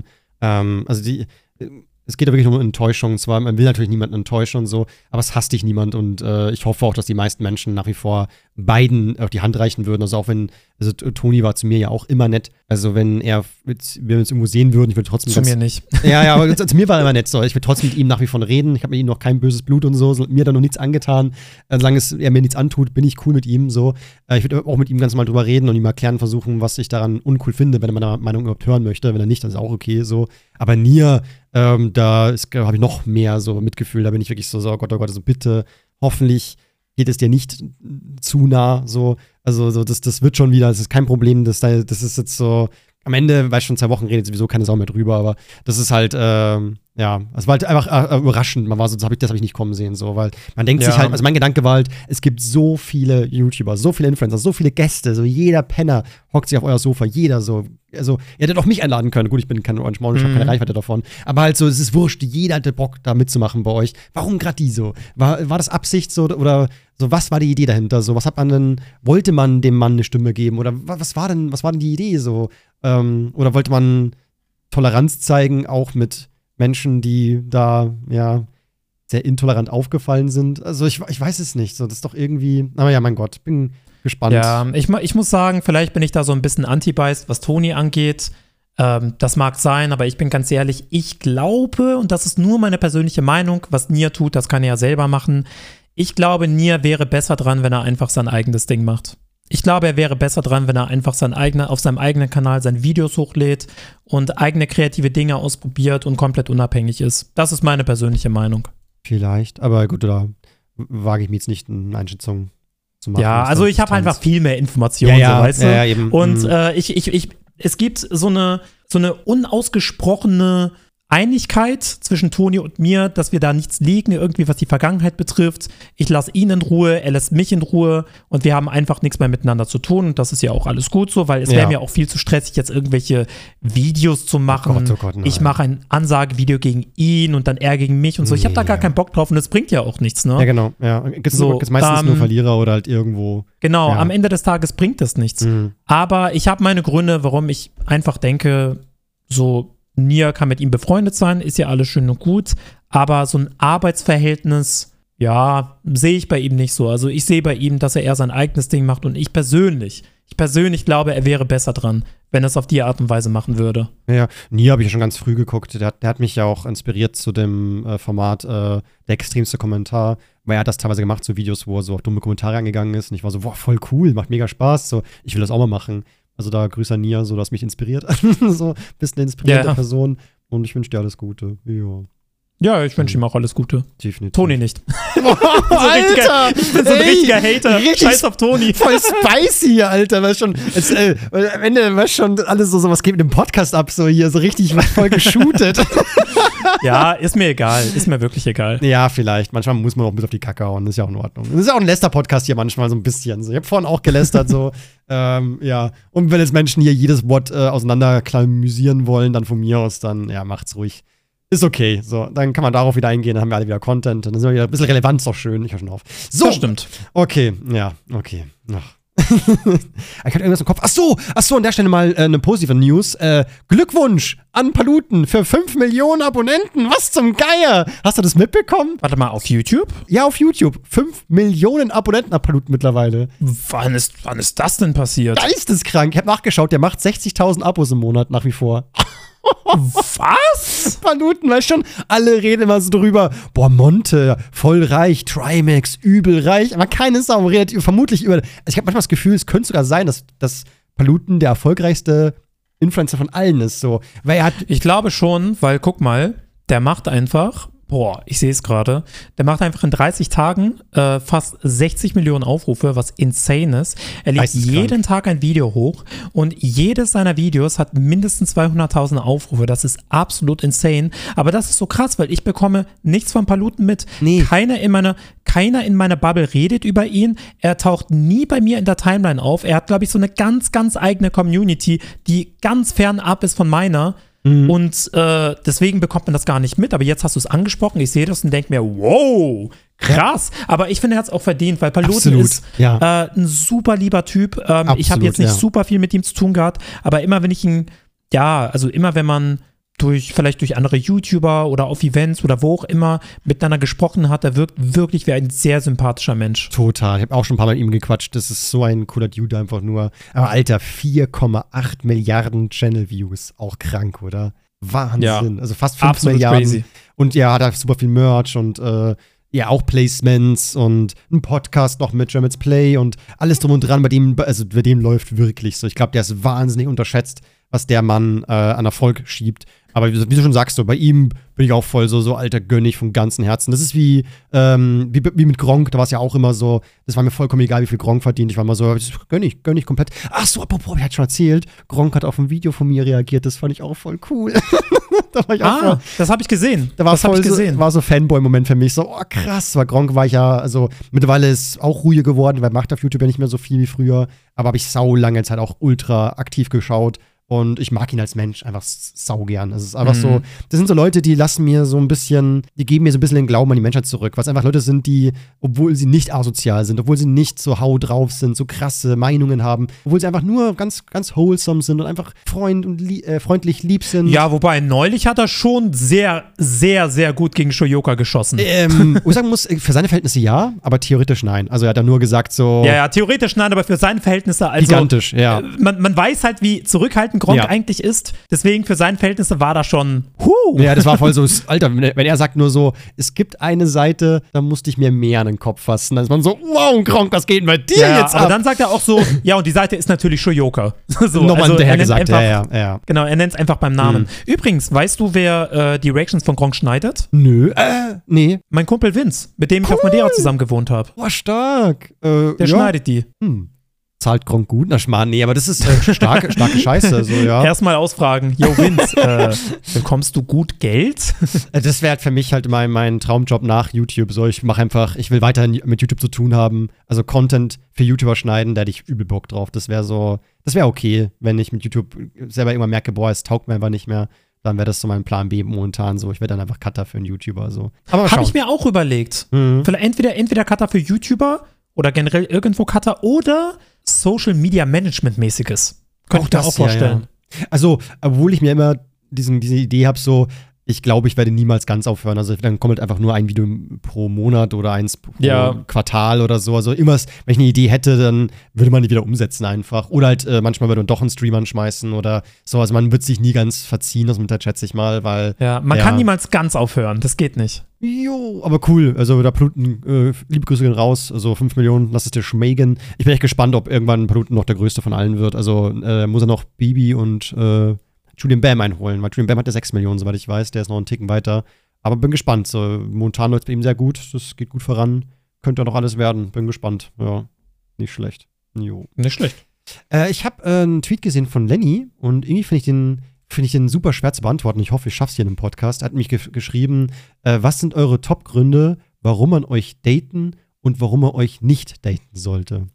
Es geht ja wirklich nur um Enttäuschung. Zwar, man will natürlich niemanden enttäuschen und so, aber es hasst dich niemand und ich hoffe auch, dass die meisten Menschen nach wie vor beiden auf die Hand reichen würden. Also auch wenn, also Toni war zu mir ja auch immer nett. Also wenn wir uns irgendwo sehen würden, ich würde trotzdem zu mir nicht. Ja, aber zu mir war er immer nett so. Ich würde trotzdem mit ihm nach wie vor reden. Ich habe mit ihm noch kein böses Blut und so. Mir hat er noch nichts angetan. Solange er mir nichts antut, bin ich cool mit ihm so. Ich würde auch mit ihm ganz normal drüber reden und ihm erklären versuchen, was ich daran uncool finde, wenn er meine Meinung überhaupt hören möchte. Wenn er nicht, dann ist auch okay so. Aber Nier, da habe ich noch mehr so Mitgefühl. Da bin ich wirklich so, oh Gott, also bitte, hoffentlich geht es dir nicht zu nah, so. Also so, das wird schon wieder, das ist kein Problem, das ist jetzt so, am Ende, weil schon 2 Wochen redet sowieso keine Sau mehr drüber, aber das ist halt, ja, es war halt einfach überraschend, das hab ich nicht kommen sehen, so, weil man denkt sich halt, also mein Gedanke war halt, es gibt so viele YouTuber, so viele Influencer, so viele Gäste, so jeder Penner hockt sich auf euer Sofa, jeder so, also, ihr hättet auch mich einladen können, gut, ich bin kein Orange Maul, ich habe keine Reichweite davon, aber halt so, es ist wurscht, jeder hatte Bock, da mitzumachen bei euch, warum gerade die so? War das Absicht so, oder so, was war die Idee dahinter, so, wollte man dem Mann eine Stimme geben, oder was war denn die Idee, so, oder wollte man Toleranz zeigen, auch mit Menschen, die da, ja, sehr intolerant aufgefallen sind. Also ich weiß es nicht. So, das ist doch irgendwie, aber ja, mein Gott, bin gespannt. Ja, ich muss sagen, vielleicht bin ich da so ein bisschen anti-biased, was Toni angeht. Das mag sein, aber ich bin ganz ehrlich, ich glaube, und das ist nur meine persönliche Meinung, was Nier tut, das kann er ja selber machen. Ich glaube, Nier wäre besser dran, wenn er einfach sein eigenes Ding macht. Ich glaube, er wäre besser dran, wenn er einfach auf seinem eigenen Kanal seine Videos hochlädt und eigene kreative Dinge ausprobiert und komplett unabhängig ist. Das ist meine persönliche Meinung. Vielleicht, aber gut, da wage ich mir jetzt nicht eine Einschätzung zu machen. Ja, also ich habe einfach viel mehr Informationen, ja, so, weißt du? Ja, eben. Und es gibt so eine unausgesprochene Einigkeit zwischen Toni und mir, dass wir da nichts liegen, irgendwie was die Vergangenheit betrifft. Ich lasse ihn in Ruhe, er lässt mich in Ruhe und wir haben einfach nichts mehr miteinander zu tun und das ist ja auch alles gut so, weil es wäre mir auch viel zu stressig, jetzt irgendwelche Videos zu machen. Oh Gott, ich mache ein Ansagevideo gegen ihn und dann er gegen mich und so. Ich habe da gar keinen Bock drauf und es bringt ja auch nichts, ne? Ja, genau. Ja. Gibt's meistens nur Verlierer oder halt irgendwo. Genau, am Ende des Tages bringt das nichts. Aber ich habe meine Gründe, warum ich einfach denke, so Nier kann mit ihm befreundet sein, ist ja alles schön und gut, aber so ein Arbeitsverhältnis, ja, sehe ich bei ihm nicht so. Also ich sehe bei ihm, dass er eher sein eigenes Ding macht und ich persönlich glaube, er wäre besser dran, wenn er es auf die Art und Weise machen würde. Ja, Nier habe ich ja schon ganz früh geguckt. Der hat mich ja auch inspiriert zu dem Format der extremste Kommentar, weil er hat das teilweise gemacht, so Videos, wo er so auf dumme Kommentare angegangen ist und ich war so, boah, voll cool, macht mega Spaß, so, ich will das auch mal machen. Also da Grüße an Nier, so dass mich inspiriert. So ein bisschen eine inspirierende Person. Und ich wünsche dir alles Gute. Ja, ich wünsche ihm auch alles Gute. Definitiv. Toni nicht. Alter! Ich bin so ein richtiger Hater. Scheiß auf Toni. Voll spicy, Alter. Weißt schon, am Ende weißt schon alles so was geht mit dem Podcast ab, so hier, so richtig voll geshootet. Ja, ist mir egal. Ist mir wirklich egal. Ja, vielleicht. Manchmal muss man auch ein bisschen auf die Kacke hauen. Das ist ja auch in Ordnung. Das ist ja auch ein Läster-Podcast hier manchmal so ein bisschen. So, ich habe vorhin auch gelästert, so. Ja. Und wenn jetzt Menschen hier jedes Wort auseinanderklamüsieren wollen, dann von mir aus, dann, ja, macht's ruhig. Ist okay. So, dann kann man darauf wieder eingehen, dann haben wir alle wieder Content. Dann sind wir wieder ein bisschen Relevanz, doch schön. Ich höre schon auf. So. Das stimmt. Okay, ja, okay. Ach. Ich hatte irgendwas im Kopf. Ach so, an der Stelle mal eine positive News. Glückwunsch an Paluten für 5 Millionen Abonnenten. Was zum Geier? Hast du das mitbekommen? Warte mal, auf YouTube? Ja, auf YouTube. 5 Millionen Abonnenten hat Paluten mittlerweile. Wann ist das denn passiert? Geisteskrank. Ich habe nachgeschaut, der macht 60.000 Abos im Monat nach wie vor. Was? Paluten, weißt schon, alle reden immer so drüber, boah, Monte, voll reich, Trimax, übel reich, aber keine Sau redet vermutlich über, also ich habe manchmal das Gefühl, es könnte sogar sein, dass Paluten der erfolgreichste Influencer von allen ist so. Weil er hat Ich glaube schon, weil guck mal, der macht einfach, ich sehe es gerade, der macht einfach in 30 Tagen fast 60 Millionen Aufrufe, was insane ist. Er lädt jeden Tag ein Video hoch und jedes seiner Videos hat mindestens 200.000 Aufrufe. Das ist absolut insane. Aber das ist so krass, weil ich bekomme nichts von Paluten mit. Nee. Keiner in meiner Bubble redet über ihn. Er taucht nie bei mir in der Timeline auf. Er hat, glaube ich, so eine ganz, ganz eigene Community, die ganz fernab ist von meiner. Und deswegen bekommt man das gar nicht mit. Aber jetzt hast du es angesprochen, ich sehe das und denke mir, wow, krass. Aber ich finde, er hat es auch verdient, weil Paluten ist ein super lieber Typ. Ich habe jetzt nicht super viel mit ihm zu tun gehabt, aber immer wenn ich ihn, immer wenn man vielleicht durch andere YouTuber oder auf Events oder wo auch immer miteinander gesprochen hat, er wirkt wirklich wie ein sehr sympathischer Mensch. Total. Ich habe auch schon ein paar Mal mit ihm gequatscht. Das ist so ein cooler Dude einfach nur. Aber Alter, 4,8 Milliarden Channel-Views. Auch krank, oder? Wahnsinn. Ja, also fast 5 Milliarden. Crazy. Und ja, hat er super viel Merch und auch Placements und einen Podcast noch mit Germans Play und alles drum und dran. Bei dem läuft wirklich so. Ich glaube, der ist wahnsinnig unterschätzt, was der Mann an Erfolg schiebt. Aber wie du schon sagst, so, bei ihm bin ich auch voll so Alter, gönn ich vom ganzen Herzen. Das ist wie mit Gronkh, da war es ja auch immer so, das war mir vollkommen egal, wie viel Gronkh verdient. Ich war immer so, gönn ich komplett. Ach so, apropos, ich hatte schon erzählt, Gronkh hat auf ein Video von mir reagiert, das fand ich auch voll cool. Da war ich auch voll, das habe ich gesehen. Da war war so Fanboy-Moment für mich, so, krass, weil Gronkh war ich ja, also mittlerweile ist auch ruhiger geworden, weil macht auf YouTube ja nicht mehr so viel wie früher, aber habe ich sau lange Zeit auch ultra aktiv geschaut. Und ich mag ihn als Mensch einfach sau gern. Es ist einfach so, das sind so Leute, die geben mir so ein bisschen den Glauben an die Menschheit zurück. Weil es einfach Leute sind, die, obwohl sie nicht asozial sind, obwohl sie nicht so hau drauf sind, so krasse Meinungen haben, obwohl sie einfach nur ganz, ganz wholesome sind und einfach freundlich lieb sind. Ja, wobei neulich hat er schon sehr, sehr, sehr gut gegen Shoyoka geschossen. Wo ich sagen muss, für seine Verhältnisse ja, aber theoretisch nein. Also er hat dann nur gesagt so. Ja, theoretisch nein, aber für seine Verhältnisse also. Gigantisch, ja. Man weiß halt, wie zurückhaltend Gronkh eigentlich ist. Deswegen für seine Verhältnisse war das schon Ja, das war voll so, Alter, wenn er sagt nur so, es gibt eine Seite, da musste ich mir mehr an den Kopf fassen. Dann ist man so, wow, Gronkh, was geht denn bei dir jetzt ab? Aber dann sagt er auch so, ja, und die Seite ist natürlich Shoyoka. So, nochmal hinterher gesagt, ja. Genau, er nennt es einfach beim Namen. Übrigens, weißt du, wer die Reactions von Gronkh schneidet? Nö, nee. Mein Kumpel Vince, mit dem ich auf Madeira zusammen gewohnt habe. Boah, stark. Der schneidet die. Zahlt Gronkh gut? Na, Schmarrn, nee, aber das ist starke Scheiße. So, ja. Erstmal ausfragen, yo Vince, bekommst du gut Geld? Das wäre halt für mich halt mein Traumjob nach YouTube. So, ich will weiterhin mit YouTube zu tun haben. Also Content für YouTuber schneiden, da hätte ich übel Bock drauf. Das wäre okay, wenn ich mit YouTube selber immer merke, boah, es taugt mir einfach nicht mehr. Dann wäre das so mein Plan B momentan so. Ich werde dann einfach Cutter für einen YouTuber. So. Aber habe ich mir auch überlegt. Vielleicht entweder Cutter für YouTuber oder generell irgendwo Cutter oder Social Media Management mäßiges. Könnte ich mir auch vorstellen. Ja. Also, obwohl ich mir immer diese Idee habe, so, ich glaube, ich werde niemals ganz aufhören. Also dann kommt halt einfach nur ein Video pro Monat oder eins pro Quartal oder so. Also immer, wenn ich eine Idee hätte, dann würde man die wieder umsetzen einfach. Oder halt manchmal würde man doch einen Stream anschmeißen oder so. Also man wird sich nie ganz verziehen, das schätze ich mal, weil man kann niemals ganz aufhören, das geht nicht. Jo, aber cool. Also da Paluten, liebe Grüße gehen raus. Also 5 Millionen, lass es dir schmecken. Ich bin echt gespannt, ob irgendwann Paluten noch der größte von allen wird. Also muss er noch Bibi und Julian Bam einholen, weil Julian Bam hat ja 6 Millionen, soweit ich weiß, der ist noch einen Ticken weiter. Aber bin gespannt. So, momentan läuft es bei ihm sehr gut, das geht gut voran. Könnte noch alles werden, bin gespannt. Ja, nicht schlecht. Jo. Nicht schlecht. Ich habe einen Tweet gesehen von Lenny und irgendwie finde ich den super schwer zu beantworten. Ich hoffe, ich schaff's hier in einem Podcast. Er hat mich geschrieben, was sind eure Top-Gründe, warum man euch daten und warum man euch nicht daten sollte?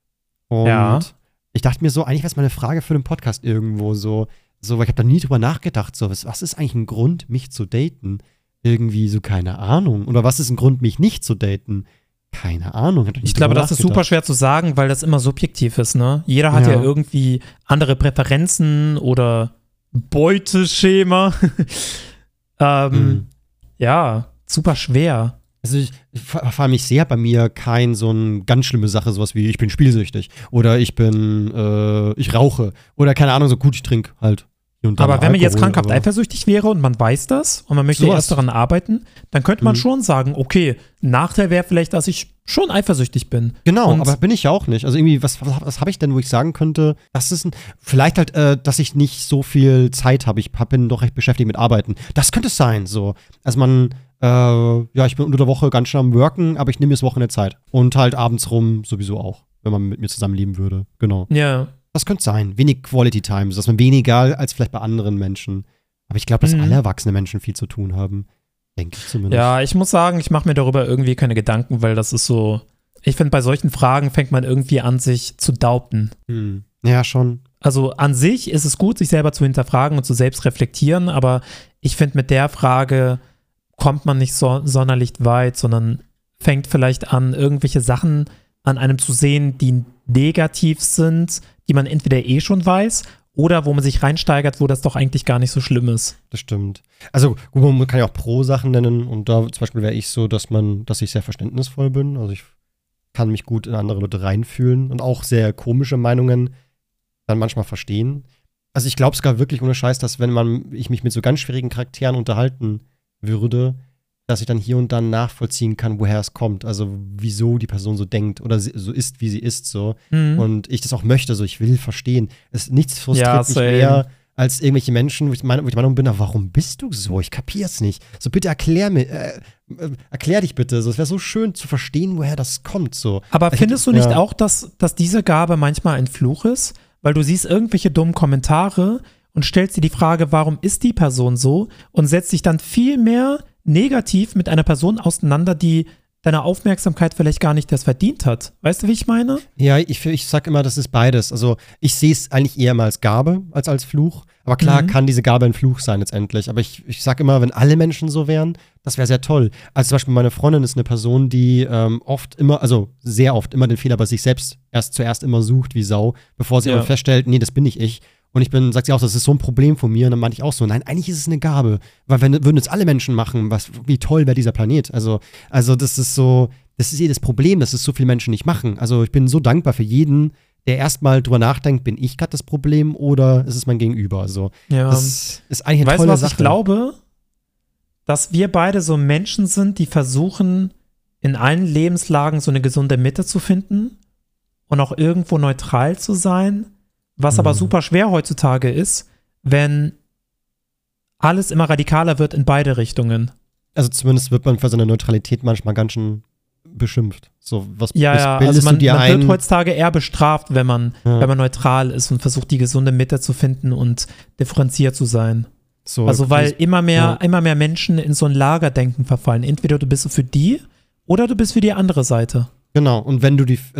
Und ich dachte mir so, eigentlich wäre es mal eine Frage für den Podcast irgendwo so, weil ich habe da nie drüber nachgedacht, so, was ist eigentlich ein Grund, mich zu daten? Irgendwie so, keine Ahnung. Oder was ist ein Grund, mich nicht zu daten? Keine Ahnung. Ich glaube, das ist super schwer zu sagen, weil das immer subjektiv ist, ne? Jeder hat ja irgendwie andere Präferenzen oder Beuteschema. Ja, super schwer. Also vor allem, ich sehe bei mir kein so eine ganz schlimme Sache, sowas wie, ich bin spielsüchtig oder ich rauche oder keine Ahnung, so gut, ich trinke halt hier und da Aber wenn man jetzt Alkohol, krankhaft eifersüchtig wäre und man weiß das und man möchte Sowas. erst daran arbeiten, dann könnte man schon sagen, okay, ein Nachteil wäre vielleicht, dass ich schon eifersüchtig bin. Genau, Und- aber bin ich ja auch nicht. Also irgendwie, was habe ich denn, wo ich sagen könnte, das ist vielleicht halt, dass ich nicht so viel Zeit habe. Ich bin doch recht beschäftigt mit Arbeiten. Das könnte es sein, so. Also man, ich bin unter der Woche ganz schön am Worken, aber ich nehme mir das Wochenende Zeit. Und halt abends rum sowieso auch, wenn man mit mir zusammenleben würde. Genau. Ja. Das könnte sein. Wenig Quality Time, dass man weniger als vielleicht bei anderen Menschen. Aber ich glaube, dass alle erwachsene Menschen viel zu tun haben. Denke ich zumindest. Ja, ich muss sagen, ich mache mir darüber irgendwie keine Gedanken, weil das ist so, ich finde, bei solchen Fragen fängt man irgendwie an, sich zu doubten. Ja, schon. Also an sich ist es gut, sich selber zu hinterfragen und zu selbst reflektieren, aber ich finde, mit der Frage kommt man nicht sonderlich weit, sondern fängt vielleicht an, irgendwelche Sachen an einem zu sehen, die negativ sind, die man entweder schon weiß oder wo man sich reinsteigert, wo das doch eigentlich gar nicht so schlimm ist. Das stimmt. Also, gut, man kann ja auch Pro-Sachen nennen und da zum Beispiel wäre ich so, dass ich sehr verständnisvoll bin. Also ich kann mich gut in andere Leute reinfühlen und auch sehr komische Meinungen dann manchmal verstehen. Also ich glaube sogar wirklich ohne Scheiß, dass wenn ich mich mit so ganz schwierigen Charakteren unterhalten würde, dass ich dann hier und dann nachvollziehen kann, woher es kommt. Also wieso die Person so denkt oder so ist, wie sie ist, so. Und ich das auch möchte, so ich will verstehen. Nichts frustriert mich mehr als irgendwelche Menschen, wo ich der Meinung bin, warum bist du so? Ich kapier's nicht. So bitte erklär dich bitte. So, es wäre so schön zu verstehen, woher das kommt. So. Aber findest du nicht auch, dass diese Gabe manchmal ein Fluch ist? Weil du siehst irgendwelche dummen Kommentare und stellst dir die Frage, warum ist die Person so? Und setzt dich dann viel mehr negativ mit einer Person auseinander, die deine Aufmerksamkeit vielleicht gar nicht das verdient hat. Weißt du, wie ich meine? Ja, ich sag immer, das ist beides. Also ich sehe es eigentlich eher mal als Gabe als Fluch. Aber klar kann diese Gabe ein Fluch sein letztendlich. Aber ich sag immer, wenn alle Menschen so wären, das wäre sehr toll. Also zum Beispiel meine Freundin ist eine Person, die sehr oft immer den Fehler bei sich selbst zuerst immer sucht wie Sau, bevor sie aber feststellt, nee, das bin nicht ich. Und sagt sie auch, das ist so ein Problem von mir. Und dann meinte ich auch so, nein, eigentlich ist es eine Gabe. Weil würden es alle Menschen machen, wie toll wäre dieser Planet. Also das ist das Problem, dass es so viele Menschen nicht machen. Also ich bin so dankbar für jeden, der erstmal drüber nachdenkt, bin ich gerade das Problem oder ist es mein Gegenüber? Also das ist eigentlich eine tolle Sache. Weißt du, was ich glaube? Dass wir beide so Menschen sind, die versuchen, in allen Lebenslagen so eine gesunde Mitte zu finden und auch irgendwo neutral zu sein. Was aber super schwer heutzutage ist, wenn alles immer radikaler wird in beide Richtungen. Also zumindest wird man für seine Neutralität manchmal ganz schön beschimpft. So, was also man wird heutzutage eher bestraft, wenn man neutral ist und versucht, die gesunde Mitte zu finden und differenziert zu sein. So, also weil immer mehr Menschen in so ein Lagerdenken verfallen. Entweder du bist für die oder du bist für die andere Seite. Genau, und wenn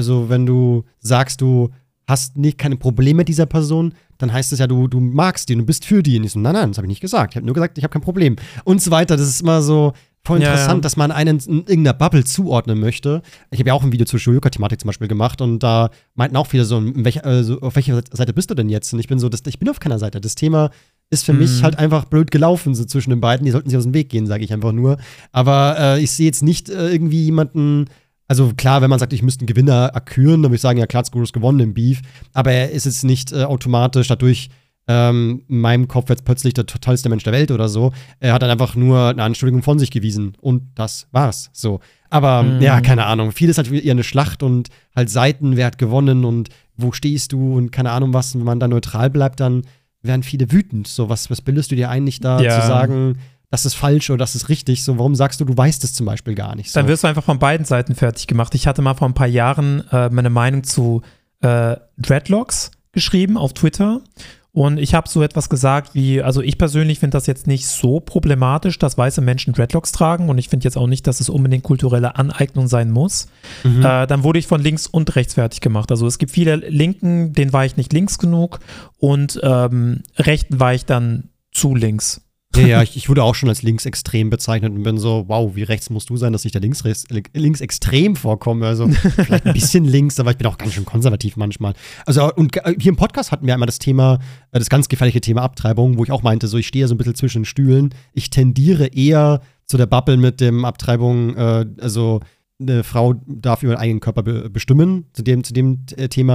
du sagst, du hast keine Probleme mit dieser Person, dann heißt es ja, du magst die und du bist für die. Und ich so, nein, das habe ich nicht gesagt. Ich habe nur gesagt, ich habe kein Problem. Und so weiter. Das ist immer so voll interessant, dass man einen in irgendeiner Bubble zuordnen möchte. Ich habe ja auch ein Video zur Shoyoka-Thematik zum Beispiel gemacht und da meinten auch viele so, auf welcher Seite bist du denn jetzt? Und ich bin so, ich bin auf keiner Seite. Das Thema ist für mich halt einfach blöd gelaufen, so zwischen den beiden. Die sollten sich aus dem Weg gehen, sage ich einfach nur. Aber ich sehe jetzt nicht irgendwie jemanden. Also klar, wenn man sagt, ich müsste einen Gewinner akküren, dann würde ich sagen, ja klar, Skuro ist gewonnen im Beef. Aber er ist jetzt nicht automatisch dadurch in meinem Kopf jetzt plötzlich der tollste Mensch der Welt oder so. Er hat dann einfach nur eine Anschuldigung von sich gewiesen. Und das war's. So. Aber ja, keine Ahnung. Vieles ist halt eher eine Schlacht und halt Seiten, wer hat gewonnen und wo stehst du und keine Ahnung was. Und wenn man da neutral bleibt, dann werden viele wütend. So, was bildest du dir ein, nicht da zu sagen, das ist falsch oder das ist richtig. So, warum sagst du, du weißt es zum Beispiel gar nicht? So. Dann wirst du einfach von beiden Seiten fertig gemacht. Ich hatte mal vor ein paar Jahren meine Meinung zu Dreadlocks geschrieben auf Twitter. Und ich habe so etwas gesagt wie, also ich persönlich finde das jetzt nicht so problematisch, dass weiße Menschen Dreadlocks tragen. Und ich finde jetzt auch nicht, dass es unbedingt kulturelle Aneignung sein muss. Dann wurde ich von links und rechts fertig gemacht. Also es gibt viele Linken, denen war ich nicht links genug. Und Rechten war ich dann zu links. Ja, ich wurde auch schon als linksextrem bezeichnet und bin so, wow, wie rechts musst du sein, dass ich da linksextrem vorkomme. Also vielleicht ein bisschen links, aber ich bin auch ganz schön konservativ manchmal. Also und hier im Podcast hatten wir einmal das Thema, das ganz gefährliche Thema Abtreibung, wo ich auch meinte, so ich stehe so ein bisschen zwischen den Stühlen. Ich tendiere eher zu der Bubble mit dem Abtreibung, also eine Frau darf über ihren eigenen Körper bestimmen. Zu dem Thema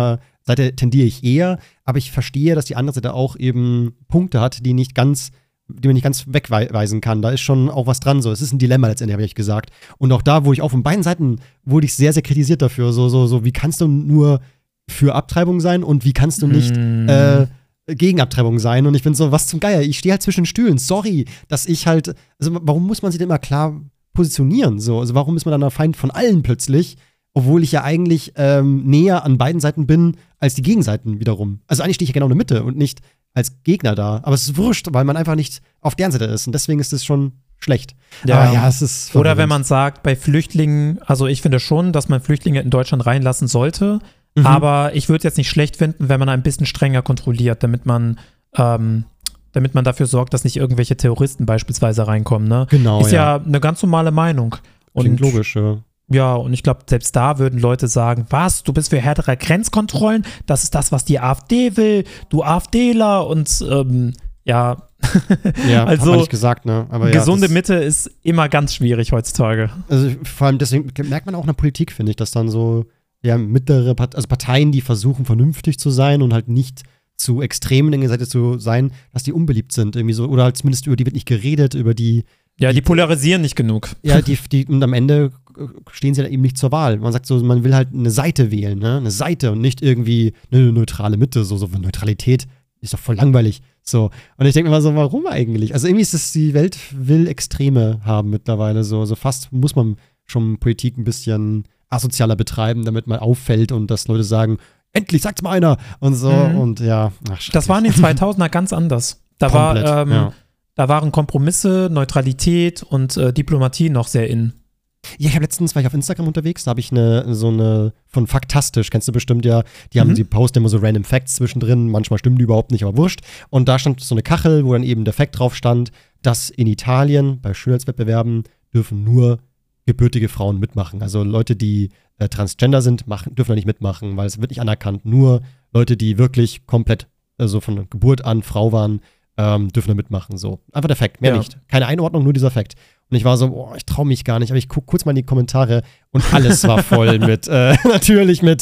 Seite tendiere ich eher, aber ich verstehe, dass die andere Seite auch eben Punkte hat, die man nicht ganz wegweisen kann. Da ist schon auch was dran. So, es ist ein Dilemma letztendlich, habe ich gesagt. Und auch da, von beiden Seiten wurde ich sehr, sehr kritisiert dafür. So, wie kannst du nur für Abtreibung sein und wie kannst du nicht gegen Abtreibung sein? Und ich bin so, was zum Geier? Ich stehe halt zwischen Stühlen. Sorry, dass ich halt, also warum muss man sich denn immer klar positionieren? So, also warum ist man dann der Feind von allen plötzlich? Obwohl ich ja eigentlich näher an beiden Seiten bin als die Gegenseiten wiederum. Also eigentlich stehe ich ja genau in der Mitte und nicht als Gegner da. Aber es ist wurscht, weil man einfach nicht auf deren Seite ist. Und deswegen ist es schon schlecht. Ja, aber ja, es ist verwirrend. Oder wenn man sagt, bei Flüchtlingen, also ich finde schon, dass man Flüchtlinge in Deutschland reinlassen sollte. Aber ich würde es jetzt nicht schlecht finden, wenn man ein bisschen strenger kontrolliert, damit man dafür sorgt, dass nicht irgendwelche Terroristen beispielsweise reinkommen. Ne? Genau, ist ja eine ganz normale Meinung. Klingt logisch, ja. Ja, und ich glaube, selbst da würden Leute sagen, was, du bist für härtere Grenzkontrollen? Das ist das, was die AfD will, du AfDler und ja. Ja, also hat man nicht gesagt, ne? Aber gesunde Mitte ist immer ganz schwierig heutzutage. Also vor allem deswegen merkt man auch in der Politik, finde ich, dass dann so mittlere Parteien, die versuchen, vernünftig zu sein und halt nicht zu extrem in der Seite zu sein, dass die unbeliebt sind irgendwie so. Oder halt zumindest über die wird nicht geredet, über die. Ja, die polarisieren nicht genug. Ja, und am Ende stehen sie dann eben nicht zur Wahl. Man sagt so, man will halt eine Seite wählen, ne? Eine Seite und nicht irgendwie eine neutrale Mitte. So Neutralität ist doch voll langweilig. So. Und ich denke mir mal so, warum eigentlich? Also irgendwie ist es, die Welt will Extreme haben mittlerweile. So fast muss man schon Politik ein bisschen asozialer betreiben, damit mal auffällt und dass Leute sagen, endlich sagt's mal einer und so. Und ja, das war in den 2000er ganz anders. Da waren Kompromisse, Neutralität und Diplomatie noch sehr in. Ja, war ich auf Instagram unterwegs, da habe ich so eine von Faktastisch, kennst du bestimmt ja, die posten immer so random Facts zwischendrin, manchmal stimmen die überhaupt nicht, aber wurscht. Und da stand so eine Kachel, wo dann eben der Fact drauf stand, dass in Italien bei Schönheitswettbewerben dürfen nur gebürtige Frauen mitmachen. Also Leute, die transgender sind, dürfen da nicht mitmachen, weil es wird nicht anerkannt. Nur Leute, die wirklich komplett, also von Geburt an Frau waren, dürfen da mitmachen. So. Einfach der Fact, mehr nicht. Keine Einordnung, nur dieser Fact. Und ich war so, ich traue mich gar nicht, aber ich gucke kurz mal in die Kommentare und alles war voll mit, natürlich mit,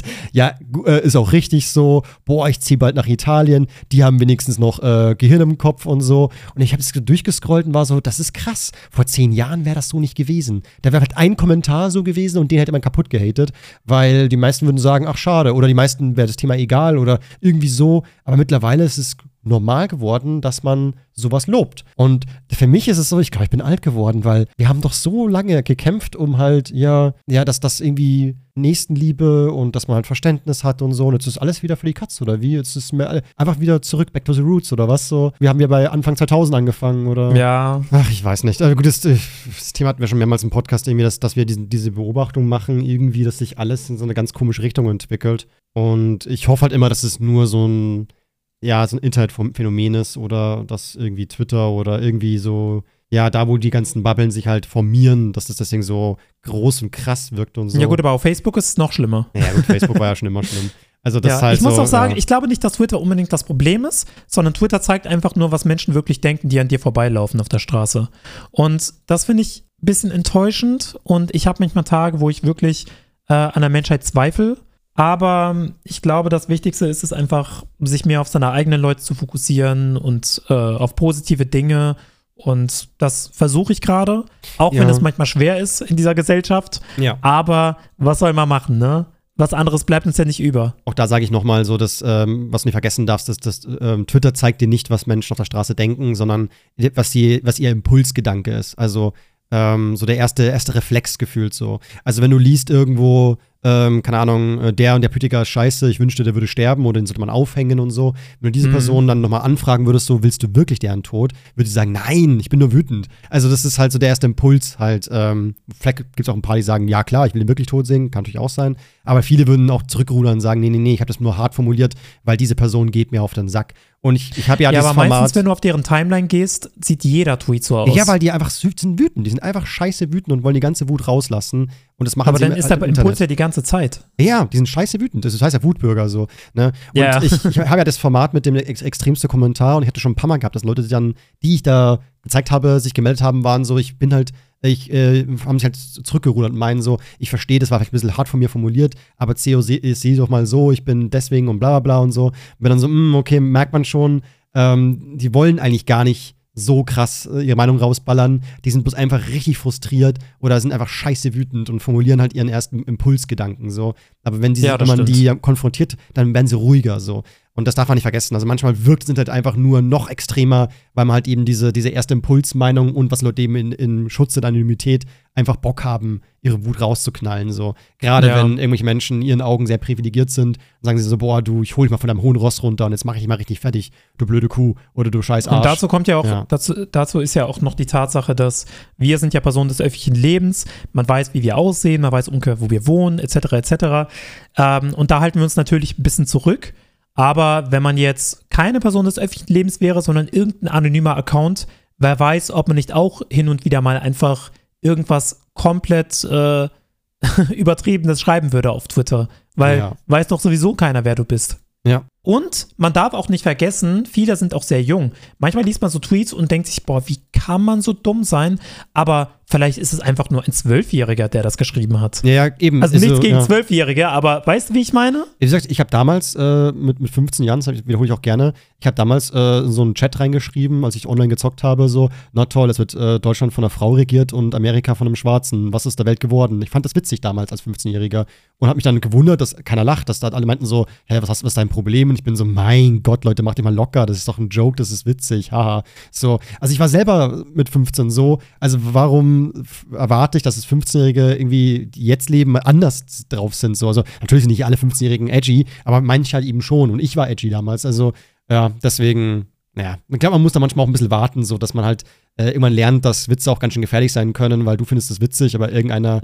ist auch richtig so, ich ziehe bald nach Italien, die haben wenigstens noch Gehirn im Kopf und so. Und ich habe es durchgescrollt und war so, das ist krass. Vor 10 Jahren wäre das so nicht gewesen. Da wäre halt ein Kommentar so gewesen und den hätte man kaputt gehatet, weil die meisten würden sagen, ach schade, oder die meisten wäre das Thema egal oder irgendwie so. Aber mittlerweile ist es normal geworden, dass man sowas lobt. Und für mich ist es so, ich glaube, ich bin alt geworden, weil wir haben doch so lange gekämpft, um halt, dass das irgendwie Nächstenliebe und dass man halt Verständnis hat und so. Und jetzt ist alles wieder für die Katze, oder wie? Jetzt ist mir einfach wieder zurück, back to the roots, oder was? So, wir haben ja bei Anfang 2000 angefangen, oder? Ja. Ach, ich weiß nicht. Also gut, das Thema hatten wir schon mehrmals im Podcast, irgendwie, dass wir diese Beobachtung machen, irgendwie, dass sich alles in so eine ganz komische Richtung entwickelt. Und ich hoffe halt immer, dass es nur so ein Internetphänomen ist oder dass irgendwie Twitter oder irgendwie so, da wo die ganzen Bubbeln sich halt formieren, dass das deswegen so groß und krass wirkt und so. Ja gut, aber auf Facebook ist es noch schlimmer. Ja gut, Facebook war ja schon immer schlimm. Also das halt ich muss auch sagen, ich glaube nicht, dass Twitter unbedingt das Problem ist, sondern Twitter zeigt einfach nur, was Menschen wirklich denken, die an dir vorbeilaufen auf der Straße. Und das finde ich ein bisschen enttäuschend und ich habe manchmal Tage, wo ich wirklich an der Menschheit zweifle. Aber ich glaube, das Wichtigste ist es einfach, sich mehr auf seine eigenen Leute zu fokussieren und auf positive Dinge. Und das versuche ich gerade, auch wenn es manchmal schwer ist in dieser Gesellschaft. Ja. Aber was soll man machen, ne? Was anderes bleibt uns ja nicht über. Auch da sage ich nochmal so, dass, was du nicht vergessen darfst, dass Twitter zeigt dir nicht, was Menschen auf der Straße denken, sondern was ihr Impulsgedanke ist. Also so der erste Reflex gefühlt so. Also wenn du liest irgendwo, keine Ahnung, der und der Politiker ist scheiße, ich wünschte, der würde sterben oder den sollte man aufhängen und so. Wenn du diese Person dann nochmal anfragen würdest, so, willst du wirklich deren Tod? Würde sie sagen, nein, ich bin nur wütend. Also das ist halt so der erste Impuls halt. Vielleicht gibt es auch ein paar, die sagen, ja klar, ich will ihn wirklich tot sehen, kann natürlich auch sein. Aber viele würden auch zurückrudern und sagen, nee, ich habe das nur hart formuliert, weil diese Person geht mir auf den Sack. Und ich habe dieses aber meistens, wenn du auf deren Timeline gehst, sieht jeder Tweet so aus. Ja, weil die einfach sind wütend. Die sind einfach scheiße wütend und wollen die ganze Wut rauslassen. Und das machen aber sie dann ist der Impuls ja die ganze Zeit. Ja, die sind scheiße wütend. Das heißt ja Wutbürger so. Ne? Und ich habe ja das Format mit dem extremste Kommentar und ich hatte schon ein paar Mal gehabt, dass Leute dann, die ich da gezeigt habe, sich gemeldet haben, waren so, ich bin halt haben sich halt zurückgerudert und meinen so, ich verstehe, das war vielleicht ein bisschen hart von mir formuliert, aber sieh doch mal so, ich bin deswegen und bla bla bla und so. Und wenn dann so, okay, merkt man schon, die wollen eigentlich gar nicht so krass ihre Meinung rausballern, die sind bloß einfach richtig frustriert oder sind einfach scheiße wütend und formulieren halt ihren ersten Impulsgedanken so. Aber wenn man die konfrontiert, dann werden sie ruhiger so. Und das darf man nicht vergessen. Also manchmal sind halt einfach nur noch extremer, weil man halt eben diese erste Impulsmeinung und was Leute eben in Schutze der Anonymität einfach Bock haben, ihre Wut rauszuknallen. So. Gerade wenn irgendwelche Menschen in ihren Augen sehr privilegiert sind, sagen sie so, boah, ich hol dich mal von deinem hohen Ross runter und jetzt mache ich dich mal richtig fertig, du blöde Kuh oder du scheiß Arsch. Und dazu kommt ja auch, dazu ist ja auch noch die Tatsache, dass wir sind ja Personen des öffentlichen Lebens, man weiß, wie wir aussehen, man weiß ungefähr, wo wir wohnen, etc., etc. Und da halten wir uns natürlich ein bisschen zurück. Aber wenn man jetzt keine Person des öffentlichen Lebens wäre, sondern irgendein anonymer Account, wer weiß, ob man nicht auch hin und wieder mal einfach irgendwas komplett Übertriebenes schreiben würde auf Twitter. Weil weiß doch sowieso keiner, wer du bist. Ja. Und man darf auch nicht vergessen, viele sind auch sehr jung. Manchmal liest man so Tweets und denkt sich, boah, wie kann man so dumm sein? Aber vielleicht ist es einfach nur ein 12-Jähriger, der das geschrieben hat. Ja, eben. Also nichts gegen 12-Jährige, aber weißt du, wie ich meine? Wie gesagt, ich habe damals mit 15 Jahren, das wiederhole ich auch gerne, ich habe damals so einen Chat reingeschrieben, als ich online gezockt habe, so, na toll, es wird Deutschland von einer Frau regiert und Amerika von einem Schwarzen. Was ist der Welt geworden? Ich fand das witzig damals als 15-Jähriger und habe mich dann gewundert, dass keiner lacht, dass da alle meinten so, hä, was ist dein Problem? Und ich bin so, mein Gott, Leute, macht dich mal locker, das ist doch ein Joke, das ist witzig, haha. So, also ich war selber mit 15 so, also warum erwarte ich, dass es 15-Jährige irgendwie, die jetzt leben, anders drauf sind. So. Also natürlich sind nicht alle 15-Jährigen edgy, aber manche halt eben schon. Und ich war edgy damals. Also ja, deswegen, naja, ich glaube, man muss da manchmal auch ein bisschen warten, so dass man halt irgendwann lernt, dass Witze auch ganz schön gefährlich sein können, weil du findest es witzig, aber irgendeiner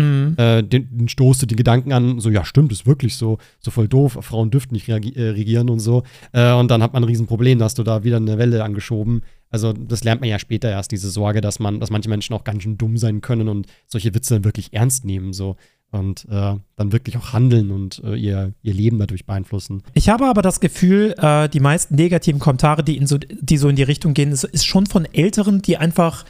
den stoßt du die Gedanken an, so, ja, stimmt, ist wirklich so voll doof, Frauen dürften nicht regieren und so. Und dann hat man ein Riesenproblem, da hast du da wieder eine Welle angeschoben. Also das lernt man ja später erst, diese Sorge, dass manche Menschen auch ganz schön dumm sein können und solche Witze dann wirklich ernst nehmen, so. Und dann wirklich auch handeln und ihr Leben dadurch beeinflussen. Ich habe aber das Gefühl, die meisten negativen Kommentare, die so in die Richtung gehen, ist schon von Älteren, die einfach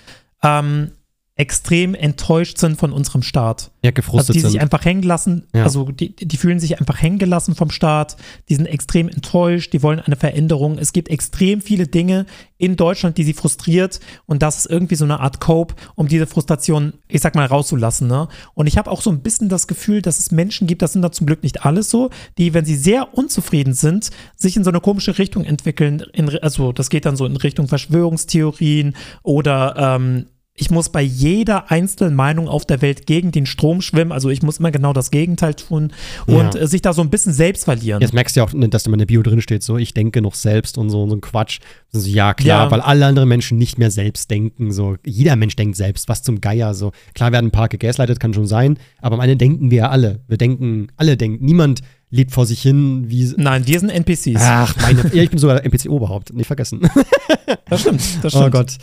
extrem enttäuscht sind von unserem Staat. Ja, gefrustet sind. Also die sind. sich einfach hängen lassen, Ja. also die fühlen sich einfach hängen gelassen vom Staat, die sind extrem enttäuscht, die wollen eine Veränderung. Es gibt extrem viele Dinge in Deutschland, die sie frustriert und das ist irgendwie so eine Art Cope, um diese Frustration, ich sag mal, rauszulassen. Ne? Und ich habe auch so ein bisschen das Gefühl, dass es Menschen gibt, das sind da zum Glück nicht alles so, die, wenn sie sehr unzufrieden sind, sich in so eine komische Richtung entwickeln, also das geht dann so in Richtung Verschwörungstheorien oder ich muss bei jeder einzelnen Meinung auf der Welt gegen den Strom schwimmen, also ich muss immer genau das Gegenteil tun und sich da so ein bisschen selbst verlieren. Jetzt merkst du ja auch, dass da in der Bio drin steht, so, ich denke noch selbst und so ein Quatsch. So, ja, klar, weil alle anderen Menschen nicht mehr selbst denken, so. Jeder Mensch denkt selbst, was zum Geier, so. Klar werden ein paar gegaslightet, kann schon sein, aber am Ende denken wir ja alle. Alle denken, niemand lebt vor sich hin, wie. Nein, wir sind NPCs. Ach, ich bin sogar NPC-Oberhaupt, nicht vergessen. Das stimmt. Oh Gott.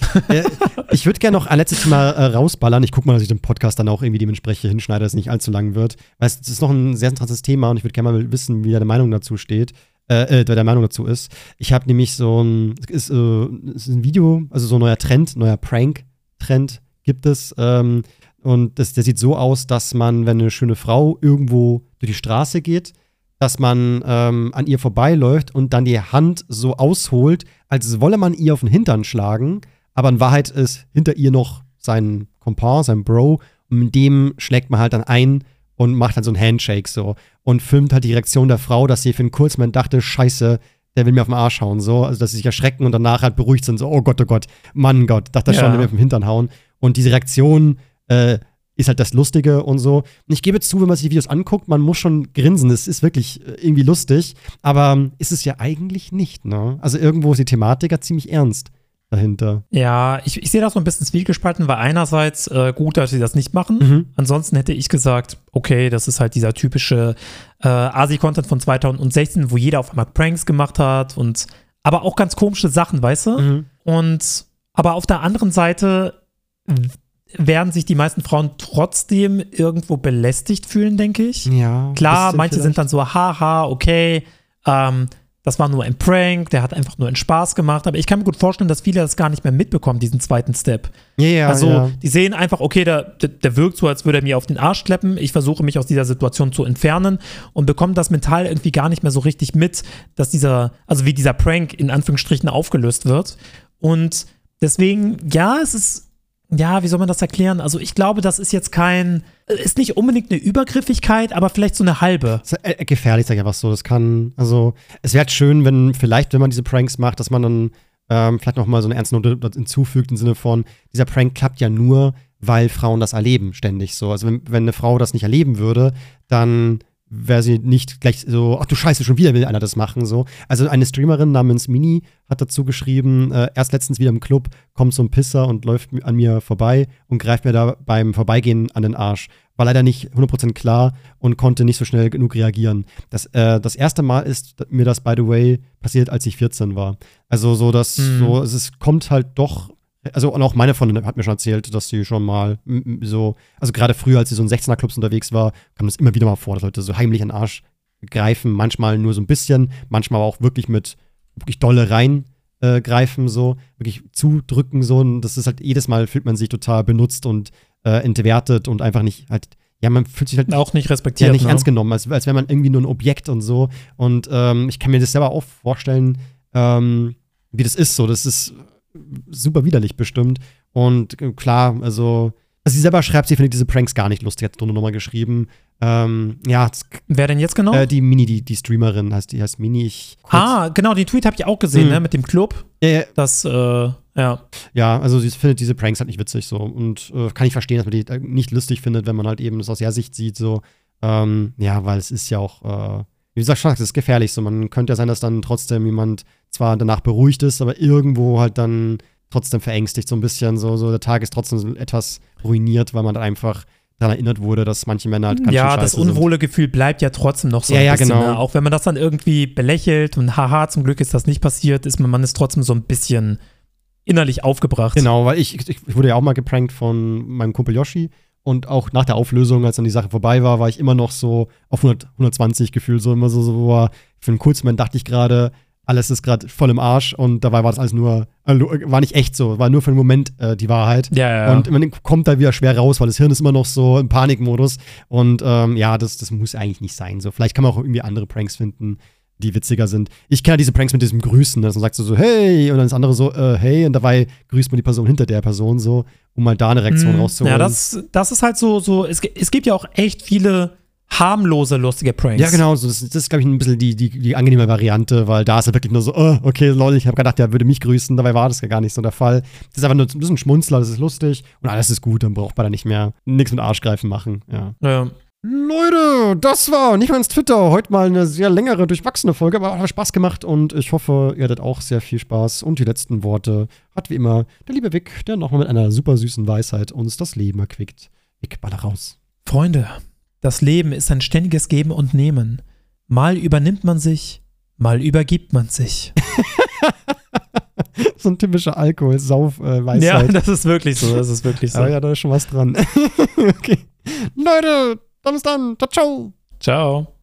Ich würde gerne noch ein letztes Mal rausballern. Ich gucke mal, dass ich den Podcast dann auch irgendwie dementsprechend hinschneide, dass es nicht allzu lang wird. Weil es ist noch ein sehr interessantes Thema und ich würde gerne mal wissen, wie deine Meinung dazu steht. Der Meinung dazu ist. Ich habe nämlich es ist ein Video, also so ein neuer Prank-Trend gibt es. Und der sieht so aus, dass man, wenn eine schöne Frau irgendwo durch die Straße geht, dass man an ihr vorbeiläuft und dann die Hand so ausholt, als wolle man ihr auf den Hintern schlagen, aber in Wahrheit ist hinter ihr noch sein Kompan, sein Bro, und mit dem schlägt man halt dann ein und macht halt so einen Handshake so und filmt halt die Reaktion der Frau, dass sie für einen kurzen Moment dachte, scheiße, der will mir auf den Arsch hauen, so, also dass sie sich erschrecken und danach halt beruhigt sind, so, oh Gott, Mann Gott, dachte schon, der will mir auf den Hintern hauen. Und diese Reaktion ist halt das Lustige und so. Und ich gebe zu, wenn man sich die Videos anguckt, man muss schon grinsen. Es ist wirklich irgendwie lustig, aber ist es ja eigentlich nicht, ne? Also irgendwo ist die Thematik ja ziemlich ernst dahinter. Ja, ich sehe das so ein bisschen zwiegespalten, weil einerseits gut, dass sie das nicht machen. Ansonsten hätte ich gesagt, okay, das ist halt dieser typische Asi-Content von 2016, wo jeder auf einmal Pranks gemacht hat und aber auch ganz komische Sachen, weißt du? Aber auf der anderen Seite werden sich die meisten Frauen trotzdem irgendwo belästigt fühlen, denke ich. Ja. Klar, manche sind dann so, haha, okay, das das war nur ein Prank, der hat einfach nur einen Spaß gemacht. Aber ich kann mir gut vorstellen, dass viele das gar nicht mehr mitbekommen, diesen zweiten Step. Also die sehen einfach, okay, der wirkt so, als würde er mir auf den Arsch kleppen. Ich versuche mich aus dieser Situation zu entfernen und bekomme das mental irgendwie gar nicht mehr so richtig mit, dass wie dieser Prank in Anführungsstrichen aufgelöst wird. Und deswegen, wie soll man das erklären? Also ich glaube, das ist jetzt ist nicht unbedingt eine Übergriffigkeit, aber vielleicht so eine halbe. Das ist gefährlich, sag ich einfach so. Es wäre halt schön, wenn man diese Pranks macht, dass man dann vielleicht noch mal so eine ernste Note hinzufügt im Sinne von, dieser Prank klappt ja nur, weil Frauen das erleben ständig so. Also wenn eine Frau das nicht erleben würde, dann wäre sie nicht gleich so, ach du Scheiße, schon wieder will einer das machen, so. Also eine Streamerin namens Mini hat dazu geschrieben, erst letztens wieder im Club, kommt so ein Pisser und läuft an mir vorbei und greift mir da beim Vorbeigehen an den Arsch. War leider nicht 100% klar und konnte nicht so schnell genug reagieren. Das erste Mal ist mir das, by the way, passiert, als ich 14 war. Also es kommt halt doch. Also, und auch meine Freundin hat mir schon erzählt, dass sie schon mal also gerade früher, als sie so in 16er-Clubs unterwegs war, kam das immer wieder mal vor, dass Leute so heimlich an den Arsch greifen, manchmal nur so ein bisschen, manchmal aber auch wirklich mit wirklich dolle reingreifen, so, wirklich zudrücken, so, und das ist halt, jedes Mal fühlt man sich total benutzt und entwertet und einfach nicht halt, ja, man fühlt sich halt auch nicht respektiert, ja, nicht ernst genommen, als wäre man irgendwie nur ein Objekt und so, und ich kann mir das selber auch vorstellen, wie das ist, so, das ist super widerlich bestimmt. Und klar, also sie selber schreibt, sie findet diese Pranks gar nicht lustig, hat drunter nochmal geschrieben. Wer denn jetzt genau? Die Mini, die Streamerin heißt Mini. Genau, den Tweet habe ich auch gesehen, ne, mit dem Club. Ja. Das, ja. Ja, also sie findet diese Pranks halt nicht witzig so. Und kann ich verstehen, dass man die nicht lustig findet, wenn man halt eben das aus der Sicht sieht, so. Weil es ist ja auch, wie gesagt, das ist gefährlich so. Man könnte ja sein, dass dann trotzdem jemand zwar danach beruhigt ist, aber irgendwo halt dann trotzdem verängstigt so ein bisschen. So der Tag ist trotzdem so etwas ruiniert, weil man dann einfach daran erinnert wurde, dass manche Männer halt ganz schön scheiße sind. Ja, das unwohle Gefühl bleibt ja trotzdem noch so ein bisschen. Genau. Ne? Auch wenn man das dann irgendwie belächelt und haha, zum Glück ist das nicht passiert, man ist trotzdem so ein bisschen innerlich aufgebracht. Genau, weil ich wurde ja auch mal geprankt von meinem Kumpel Yoshi. Und auch nach der Auflösung, als dann die Sache vorbei war, war ich immer noch so auf 120 gefühlt, so immer so für einen kurzen Moment dachte ich gerade, alles ist gerade voll im Arsch und dabei war das alles war nicht echt so, war nur für einen Moment die Wahrheit. Ja. Und man kommt da wieder schwer raus, weil das Hirn ist immer noch so im Panikmodus und das muss eigentlich nicht sein. So, vielleicht kann man auch irgendwie andere Pranks finden, die witziger sind. Ich kenne diese Pranks mit diesem Grüßen, dass man sagt so, hey, und dann das andere so, hey, und dabei grüßt man die Person hinter der Person so, um mal da eine Reaktion rauszuholen. Ja, das ist halt so es gibt ja auch echt viele harmlose, lustige Pranks. Ja, genau, das ist, glaube ich, ein bisschen die angenehme Variante, weil da ist er wirklich nur so, okay, lol, ich habe gedacht, der würde mich grüßen, dabei war das ja gar nicht so der Fall. Das ist einfach nur ein bisschen Schmunzler, das ist lustig und alles ist gut, dann braucht man da nicht mehr nichts mit Arschgreifen machen, ja. Leute, das war nicht mal ins Twitter. Heute mal eine sehr längere, durchwachsene Folge, aber hat Spaß gemacht und ich hoffe, ihr hattet auch sehr viel Spaß. Und die letzten Worte hat wie immer der liebe Vic, der nochmal mit einer super süßen Weisheit uns das Leben erquickt. Vic, baller raus. Freunde, das Leben ist ein ständiges Geben und Nehmen. Mal übernimmt man sich, mal übergibt man sich. So ein typischer Alkohol-Sauf-Weisheit. Ja, das ist wirklich so, Aber ja, da ist schon was dran. Okay. Leute, dann bis dann. Ciao, ciao. Ciao.